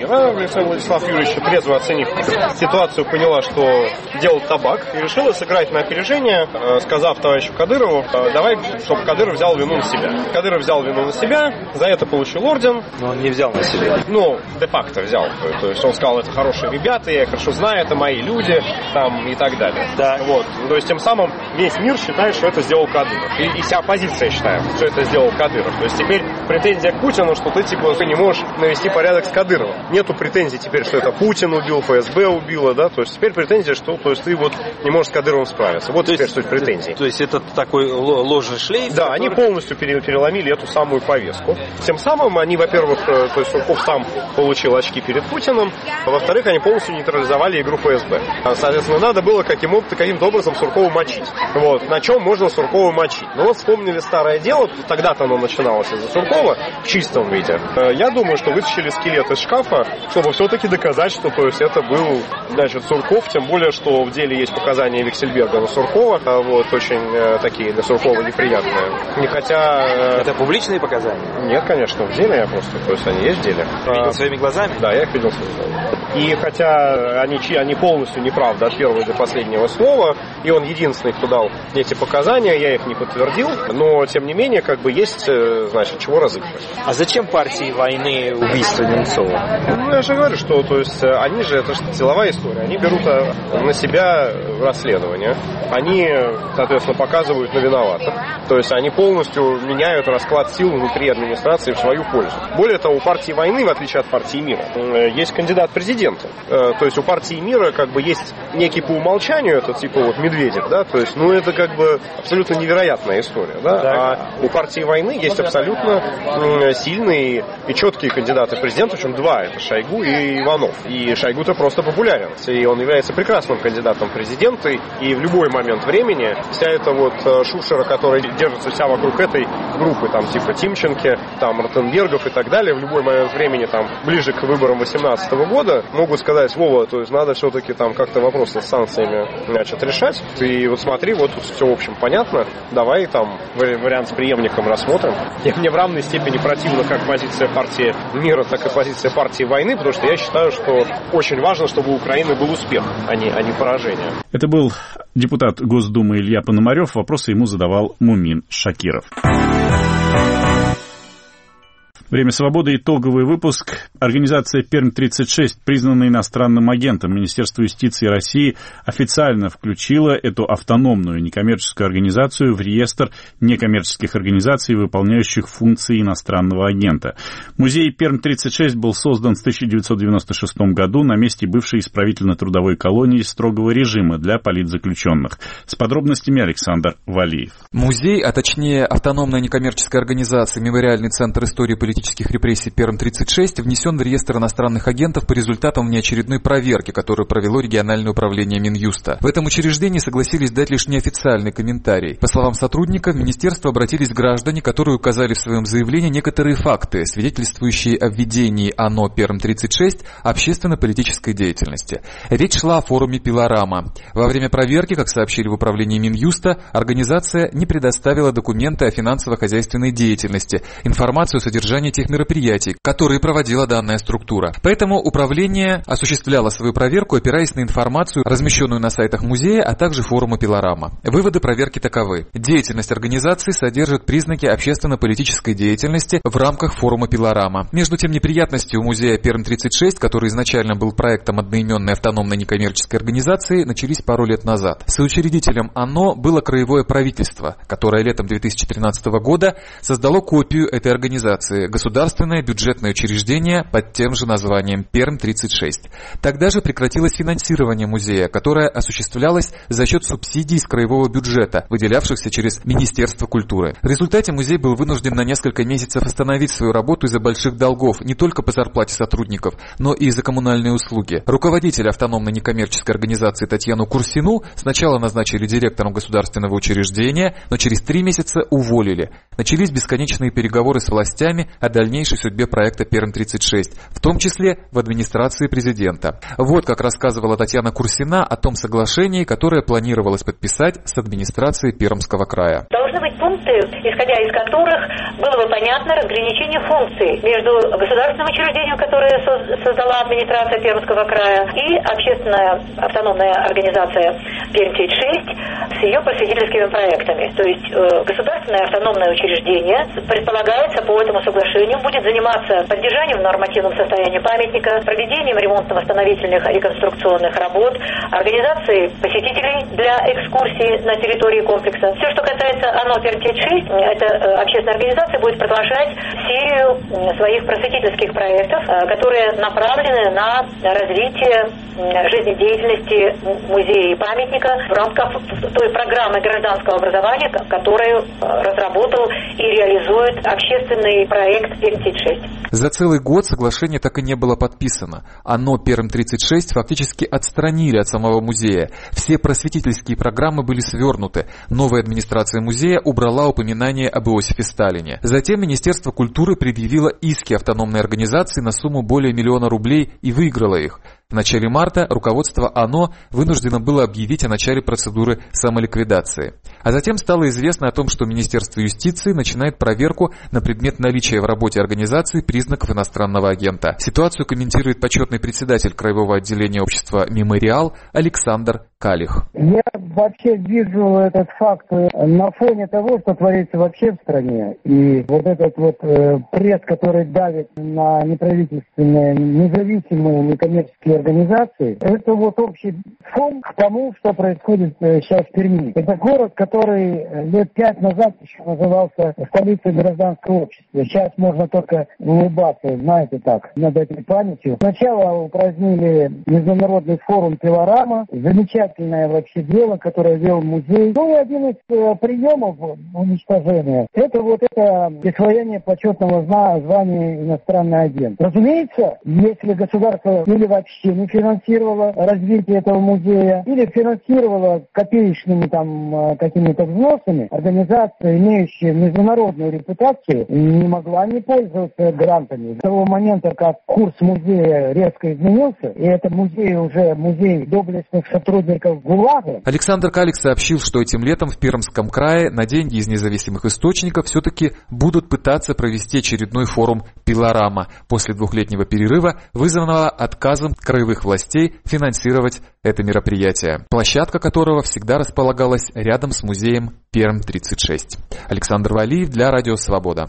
директора в лице Владислава Юрьевича, трезво оценив ситуацию, поняла, что делать табак, и решила сыграть на опережение, сказав товарищу Кадырову, давай, чтобы Кадыров взял вину на себя. Кадыров взял вину на себя, за это получил орден. Но он не взял на себя. Ну, де-факто взял. То есть он сказал, это хорошие ребята, я их хорошо знаю, это мои люди, там, и так далее. Да. Вот. То есть тем самым весь мир считает, что это сделал Кадыров. И вся оппозиция считает, что это сделал Кадыров. То есть теперь претензия к Путину, что ты типа не можешь навести порядок с Кадыровым. Нету претензий теперь, что это Путин убил, ФСБ убило, да, то есть теперь претензия, что то есть ты вот не можешь с Кадыровым справиться. Вот теперь суть претензий. То есть это такой ложный шлейф? Да, они полностью переломили эту самую повестку. Тем самым они, во-первых, то есть Сурков сам получил очки перед Путиным, а во-вторых, они полностью нейтрализовали игру ФСБ. Соответственно, надо было каким-то образом Суркова мочить. Вот. На чем можно Суркова мочить? Ну вот вспомнили старое дело, тогда-то оно начиналось из-за Суркова в чистом виде. Я думаю, что вытащили скелет из шкафа, чтобы все-таки доказать, что то есть это был, значит, Сурков, тем более, что в деле есть показания Виксельберга на Суркова, вот, очень такие для Суркова неприятные. Не хотя... Это публичные показания? Нет, конечно, в деле я просто, то есть они есть в деле. Видел своими глазами? Да, я их видел своими глазами. И хотя они полностью неправда от первого до последнего слова, и он единственный, кто дал эти показания, я их не подтвердил, но, тем не менее, как бы есть, значит, чего разыгрывать. А зачем партии войны убийство Немцова? Ну, я же говорю, что, то есть, они же, это же силовая история, они берут на себя расследование, они, соответственно, показывают на виноватых, то есть, они полностью меняют расклад сил внутри администрации в свою пользу. Более того, у партии войны, в отличие от партии мира, есть кандидат в президенты. То есть у партии мира как бы есть некий по умолчанию, это типа вот Медведев, да, то есть, ну это как бы абсолютно невероятная история, да, а у партии войны есть абсолютно сильные и четкие кандидаты в президенты, причем два, это Шойгу и Иванов. И Шойгу-то просто популярен, и он является прекрасным кандидатом в президенты, и в любой момент времени вся эта вот шушера, которая держится вся вокруг этой группы, там типа Тимченко, там Ротенбергов и так далее, в любой момент времени, там ближе к выборам 2018 года, могут сказать, Вова, то есть надо все-таки там как-то вопросы с санкциями, значит, решать. И вот смотри, вот тут все, в общем, понятно. Давай там вариант с преемником рассмотрим. И мне в равной степени противна как позиция партии мира, так и позиция партии войны, потому что я считаю, что очень важно, чтобы у Украины был успех, а не поражение. Это был депутат Госдумы Илья Пономарев. Вопросы ему задавал Мумин Шакиров. Время свободы. Итоговый выпуск. Организация Пермь-36, признанная иностранным агентом, Министерство юстиции России официально включила эту автономную некоммерческую организацию в реестр некоммерческих организаций, выполняющих функции иностранного агента. Музей Пермь-36 был создан в 1996 году на месте бывшей исправительно-трудовой колонии строгого режима для политзаключенных. С подробностями Александр Валиев. Музей, а точнее автономная некоммерческая организация «Мемориальный центр истории политических репрессий Пермь-36» внесен в реестр иностранных агентов по результатам внеочередной проверки, которую провело региональное управление Минюста. В этом учреждении согласились дать лишь неофициальный комментарий. По словам сотрудника, в министерство обратились граждане, которые указали в своем заявлении некоторые факты, свидетельствующие о введении ОНО Пермь-36 общественно-политической деятельности. Речь шла о форуме «Пилорама». Во время проверки, как сообщили в управлении Минюста, организация не предоставила документы о финансово-хозяйственной деятельности, информацию о содержании тех мероприятий, которые проводила данная структура. Поэтому управление осуществляло свою проверку, опираясь на информацию, размещенную на сайтах музея, а также форума «Пилорама». Выводы проверки таковы. Деятельность организации содержит признаки общественно-политической деятельности в рамках форума «Пилорама». Между тем, неприятности у музея Пермь-36, который изначально был проектом одноименной автономной некоммерческой организации, начались пару лет назад. Соучредителем ОНО было краевое правительство, которое летом 2013 года создало копию этой организации – государственное бюджетное учреждение под тем же названием Пермь-36. Тогда же прекратилось финансирование музея, которое осуществлялось за счет субсидий из краевого бюджета, выделявшихся через Министерство культуры. В результате музей был вынужден на несколько месяцев остановить свою работу из-за больших долгов не только по зарплате сотрудников, но и за коммунальные услуги. Руководителя автономной некоммерческой организации Татьяну Курсину сначала назначили директором государственного учреждения, но через 3 месяца уволили. Начались бесконечные переговоры с властями о дальнейшей судьбе проекта Пермь-36, ПР-36, в том числе в администрации президента. Вот как рассказывала Татьяна Курсина о том соглашении, которое планировалось подписать с администрацией Пермского края. Должны быть пункты, исходя из которых было бы понятно разграничение функций между государственным учреждением, которое создала администрация Пермского края, и общественная автономная организация Перм-36 с ее просветительскими проектами. То есть государственное автономное учреждение, предполагается, по этому соглашению будет заниматься поддержанием в нормативном состоянии памятника, проведением ремонтно-восстановительных реконструкционных работ, организацией посетителей для экскурсии на территории комплекса. Все, что касается ОНО Перм-36, эта общественная организация будет продолжать серию своих просветительских проектов, которые направлены на развитие жизнедеятельности музея и памятника в рамках той программы гражданского образования, которую разработал и реализует общественный проект Перм-36. За целый год соглашение так и не было подписано. ОНО Перм-36 фактически отстранили от самого музея. Все просветительские программы были свернуты. Новая администрация музея убрала упоминание об Иосифе Сталине. Затем Министерство культуры предъявило иски автономной организации на сумму более 1 000 000 рублей и выиграло их. В начале марта руководство ОНО вынуждено было объявить о начале процедуры самоликвидации. А затем стало известно о том, что Министерство юстиции начинает проверку на предмет наличия в работе организации признаков иностранного агента. Ситуацию комментирует почетный председатель краевого отделения общества «Мемориал» Александр Калих. Я вообще вижу этот факт на фоне того, что творится вообще в стране. И вот этот вот пресс, который давит на неправительственные, независимые, некоммерческие организации, это вот общий фон к тому, что происходит сейчас в Перми. Это город, который лет 5 назад еще назывался столицей гражданского общества. Сейчас можно только улыбаться, знаете, так, над этой памятью. Сначала упразднили Международный форум «Пилорама», замечательное вообще дело, которое вел музей. Ну и один из приемов уничтожения — это вот это присвоение почетного звания иностранный агент. Разумеется, если государство или вообще не финансировало развитие этого музея, или финансировало копеечными там какими-то взносами, организация, имеющая международную репутацию, не могла не пользоваться грантами. С того момента, как курс музея резко изменился, и это музей уже музей доблестных сотрудников ГУЛАГа. Александр Калик сообщил, что этим летом в Пермском крае на деньги из независимых источников все-таки будут пытаться провести очередной форум «Пилорама» после 2-летнего перерыва, вызванного отказом краевых властей финансировать это мероприятие, площадка которого всегда располагалась рядом с музеем Перм-36. Александр Валиев для Радио Свобода.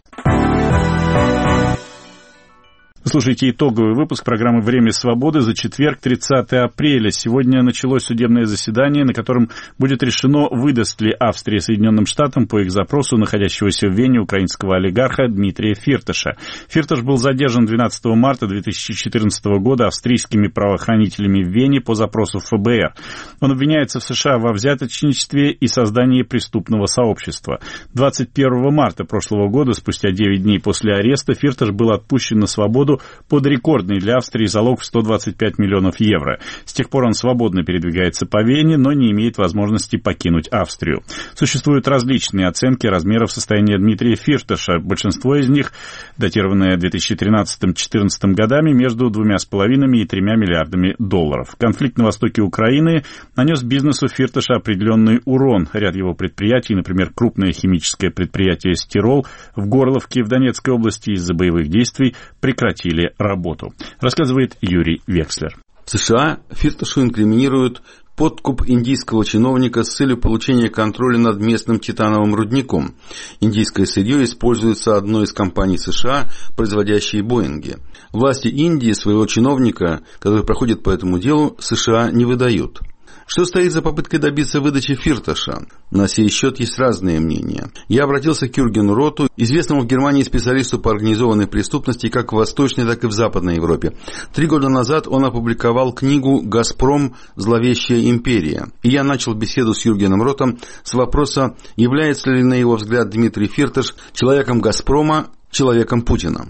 Слушайте итоговый выпуск программы «Время свободы» за четверг, 30 апреля. Сегодня началось судебное заседание, на котором будет решено, выдаст ли Австрия Соединенным Штатам по их запросу находящегося в Вене украинского олигарха Дмитрия Фирташа. Фирташ был задержан 12 марта 2014 года австрийскими правоохранителями в Вене по запросу ФБР. Он обвиняется в США во взяточничестве и создании преступного сообщества. 21 марта прошлого года, спустя 9 дней после ареста, Фирташ был отпущен на свободу под рекордный для Австрии залог в 125 миллионов евро. С тех пор он свободно передвигается по Вене, но не имеет возможности покинуть Австрию. Существуют различные оценки размеров состояния Дмитрия Фирташа. Большинство из них, датированные 2013-2014 годами, между 2,5 и 3 миллиардами долларов. Конфликт на востоке Украины нанес бизнесу Фирташа определенный урон. Ряд его предприятий, например, крупное химическое предприятие «Стирол» в Горловке в Донецкой области из-за боевых действий прекратили работу. Рассказывает Юрий Векслер. В США Фирташу инкриминируют подкуп индийского чиновника с целью получения контроля над местным титановым рудником. Индийское сырье используется одной из компаний США, производящей Боинги. Власти Индии своего чиновника, который проходит по этому делу, США не выдают. Что стоит за попыткой добиться выдачи Фирташа? На сей счет есть разные мнения. Я обратился к Юргену Роту, известному в Германии специалисту по организованной преступности как в Восточной, так и в Западной Европе. 3 года назад он опубликовал книгу «Газпром. Зловещая империя». И я начал беседу с Юргеном Ротом с вопроса, является ли, на его взгляд, Дмитрий Фирташ человеком «Газпрома», человеком Путина.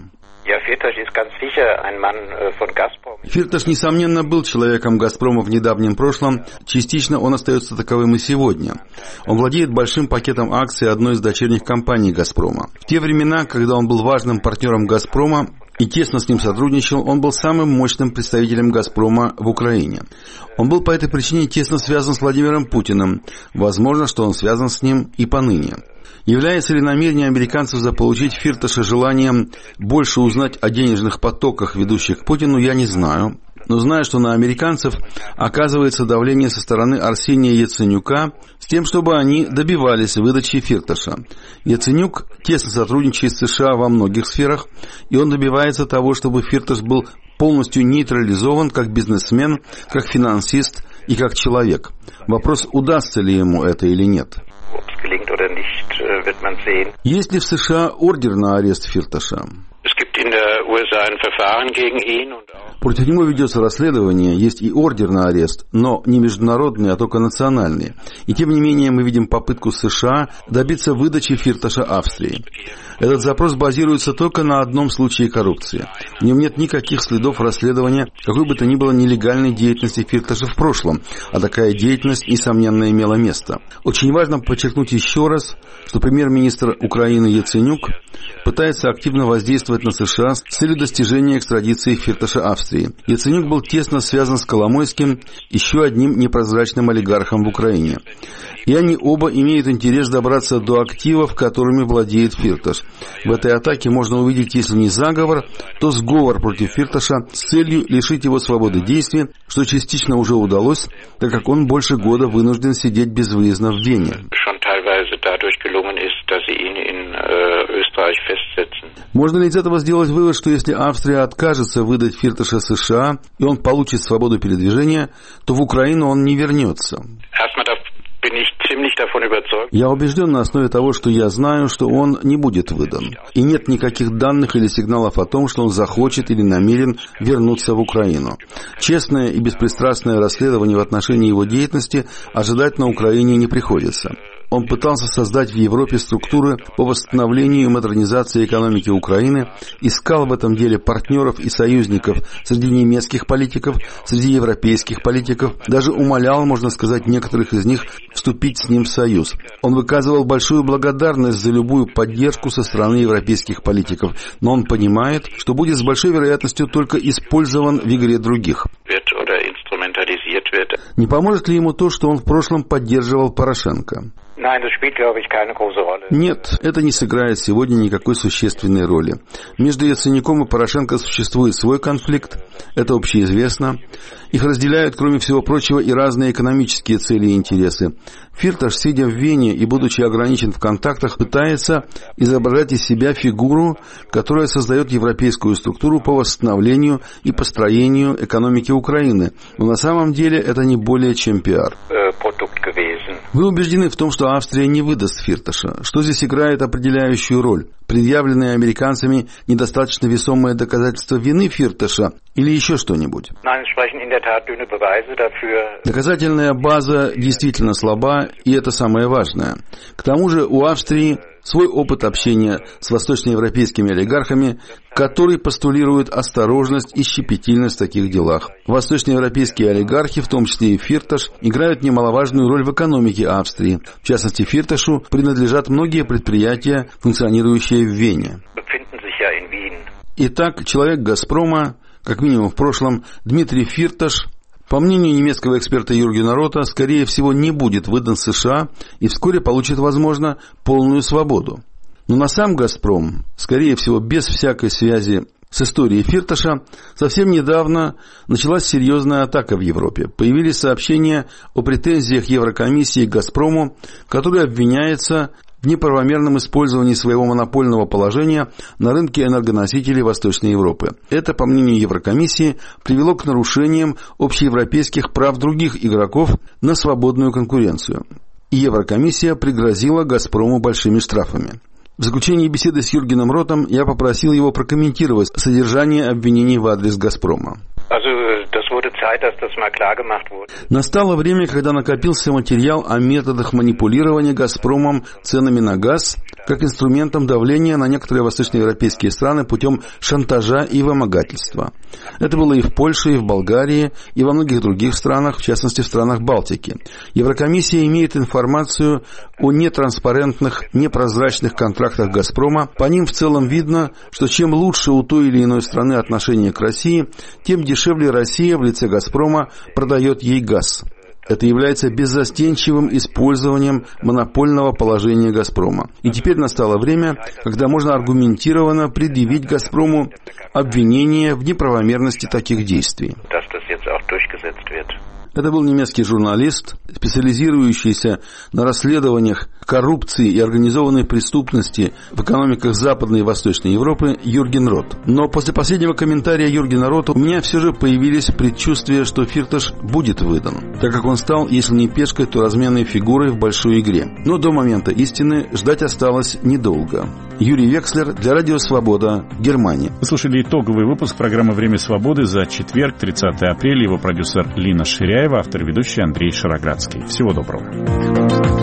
Фирташ, несомненно, был человеком «Газпрома» в недавнем прошлом, частично он остается таковым и сегодня. Он владеет большим пакетом акций одной из дочерних компаний «Газпрома». В те времена, когда он был важным партнером «Газпрома», и тесно с ним сотрудничал, он был самым мощным представителем «Газпрома» в Украине. Он был по этой причине тесно связан с Владимиром Путиным. Возможно, что он связан с ним и поныне. Является ли намерение американцев заполучить Фирташа желанием больше узнать о денежных потоках, ведущих к Путину, я не знаю. Но знаю, что на американцев оказывается давление со стороны Арсения Яценюка с тем, чтобы они добивались выдачи Фирташа. Яценюк тесно сотрудничает с США во многих сферах, и он добивается того, чтобы Фирташ был полностью нейтрализован как бизнесмен, как финансист и как человек. Вопрос, удастся ли ему это или нет. Есть ли в США ордер на арест Фирташа? Против него ведется расследование, есть и ордер на арест, но не международный, а только национальный. И тем не менее мы видим попытку США добиться выдачи Фирташа Австрии. Этот запрос базируется только на одном случае коррупции. В нем нет никаких следов расследования какой бы то ни было нелегальной деятельности Фирташа в прошлом, а такая деятельность, несомненно, имела место. Очень важно подчеркнуть еще раз, что премьер-министр Украины Яценюк пытается активно воздействовать на США с целью достижения экстрадиции Фирташа Австрии. Яценюк был тесно связан с Коломойским, еще одним непрозрачным олигархом в Украине. И они оба имеют интерес добраться до активов, которыми владеет Фирташ. В этой атаке можно увидеть, если не заговор, то сговор против Фирташа с целью лишить его свободы действий, что частично уже удалось, так как он больше года вынужден сидеть безвыездно в Вене. Можно ли из этого сделать вывод, что если Австрия откажется выдать Фирташа США, и он получит свободу передвижения, то в Украину он не вернется? Я убежден на основе того, что я знаю, что он не будет выдан. И нет никаких данных или сигналов о том, что он захочет или намерен вернуться в Украину. Честное и беспристрастное расследование в отношении его деятельности ожидать на Украине не приходится. Он пытался создать в Европе структуры по восстановлению и модернизации экономики Украины, искал в этом деле партнеров и союзников среди немецких политиков, среди европейских политиков, даже умолял, можно сказать, некоторых из них вступить с ним в союз. Он выказывал большую благодарность за любую поддержку со стороны европейских политиков, но он понимает, что будет с большой вероятностью только использован в игре других. Не поможет ли ему то, что он в прошлом поддерживал Порошенко? Нет, это не сыграет сегодня никакой существенной роли. Между Яценюком и Порошенко существует свой конфликт, это общеизвестно. Их разделяют, кроме всего прочего, и разные экономические цели и интересы. Фирташ, сидя в Вене и будучи ограничен в контактах, пытается изображать из себя фигуру, которая создает европейскую структуру по восстановлению и построению экономики Украины. Но на самом деле это не более чем пиар. Вы убеждены в том, что Австрия не выдаст Фирташа. Что здесь играет определяющую роль? Предъявленные американцами недостаточно весомые доказательства вины Фирташа или еще что-нибудь? Доказательная база действительно слаба, и это самое важное. К тому же у Австрии свой опыт общения с восточноевропейскими олигархами, который постулирует осторожность и щепетильность в таких делах. Восточноевропейские олигархи, в том числе и Фирташ, играют немаловажную роль в экономике Австрии. В частности, Фирташу принадлежат многие предприятия, функционирующие в Вене. Итак, человек «Газпрома», как минимум в прошлом, Дмитрий Фирташ, по мнению немецкого эксперта Юргена Рота, скорее всего не будет выдан США и вскоре получит, возможно, полную свободу. Но на сам «Газпром», скорее всего без всякой связи с историей Фирташа, совсем недавно началась серьезная атака в Европе. Появились сообщения о претензиях Еврокомиссии к «Газпрому», который обвиняется в неправомерном использовании своего монопольного положения на рынке энергоносителей Восточной Европы. Это, по мнению Еврокомиссии, привело к нарушениям общеевропейских прав других игроков на свободную конкуренцию. И Еврокомиссия пригрозила «Газпрому» большими штрафами. В заключении беседы с Юргеном Ротом я попросил его прокомментировать содержание обвинений в адрес «Газпрома». Настало время, когда накопился материал о методах манипулирования «Газпромом» ценами на газ как инструментом давления на некоторые восточноевропейские страны путем шантажа и вымогательства. Это было и в Польше, и в Болгарии, и во многих других странах, в частности в странах Балтики. Еврокомиссия имеет информацию о нетранспарентных, непрозрачных контрактах «Газпрома». По ним в целом видно, что чем лучше у той или иной страны отношение к России, тем дешевле Россия в лице «Газпрома» продает ей газ. Это является беззастенчивым использованием монопольного положения «Газпрома». И теперь настало время, когда можно аргументированно предъявить «Газпрому» обвинение в неправомерности таких действий. Это был немецкий журналист, специализирующийся на расследованиях коррупции и организованной преступности в экономиках Западной и Восточной Европы Юрген Рот. Но после последнего комментария Юргена Рота у меня все же появились предчувствия, что Фирташ будет выдан, так как он стал, если не пешкой, то разменной фигурой в большой игре. Но до момента истины ждать осталось недолго. Юрий Векслер для Радио Свобода, Германия. Вы слушали итоговый выпуск программы «Время свободы» за четверг, 30 апреля. Его продюсер Лина Ширяева, автор и ведущий Андрей Шароградский. Всего доброго.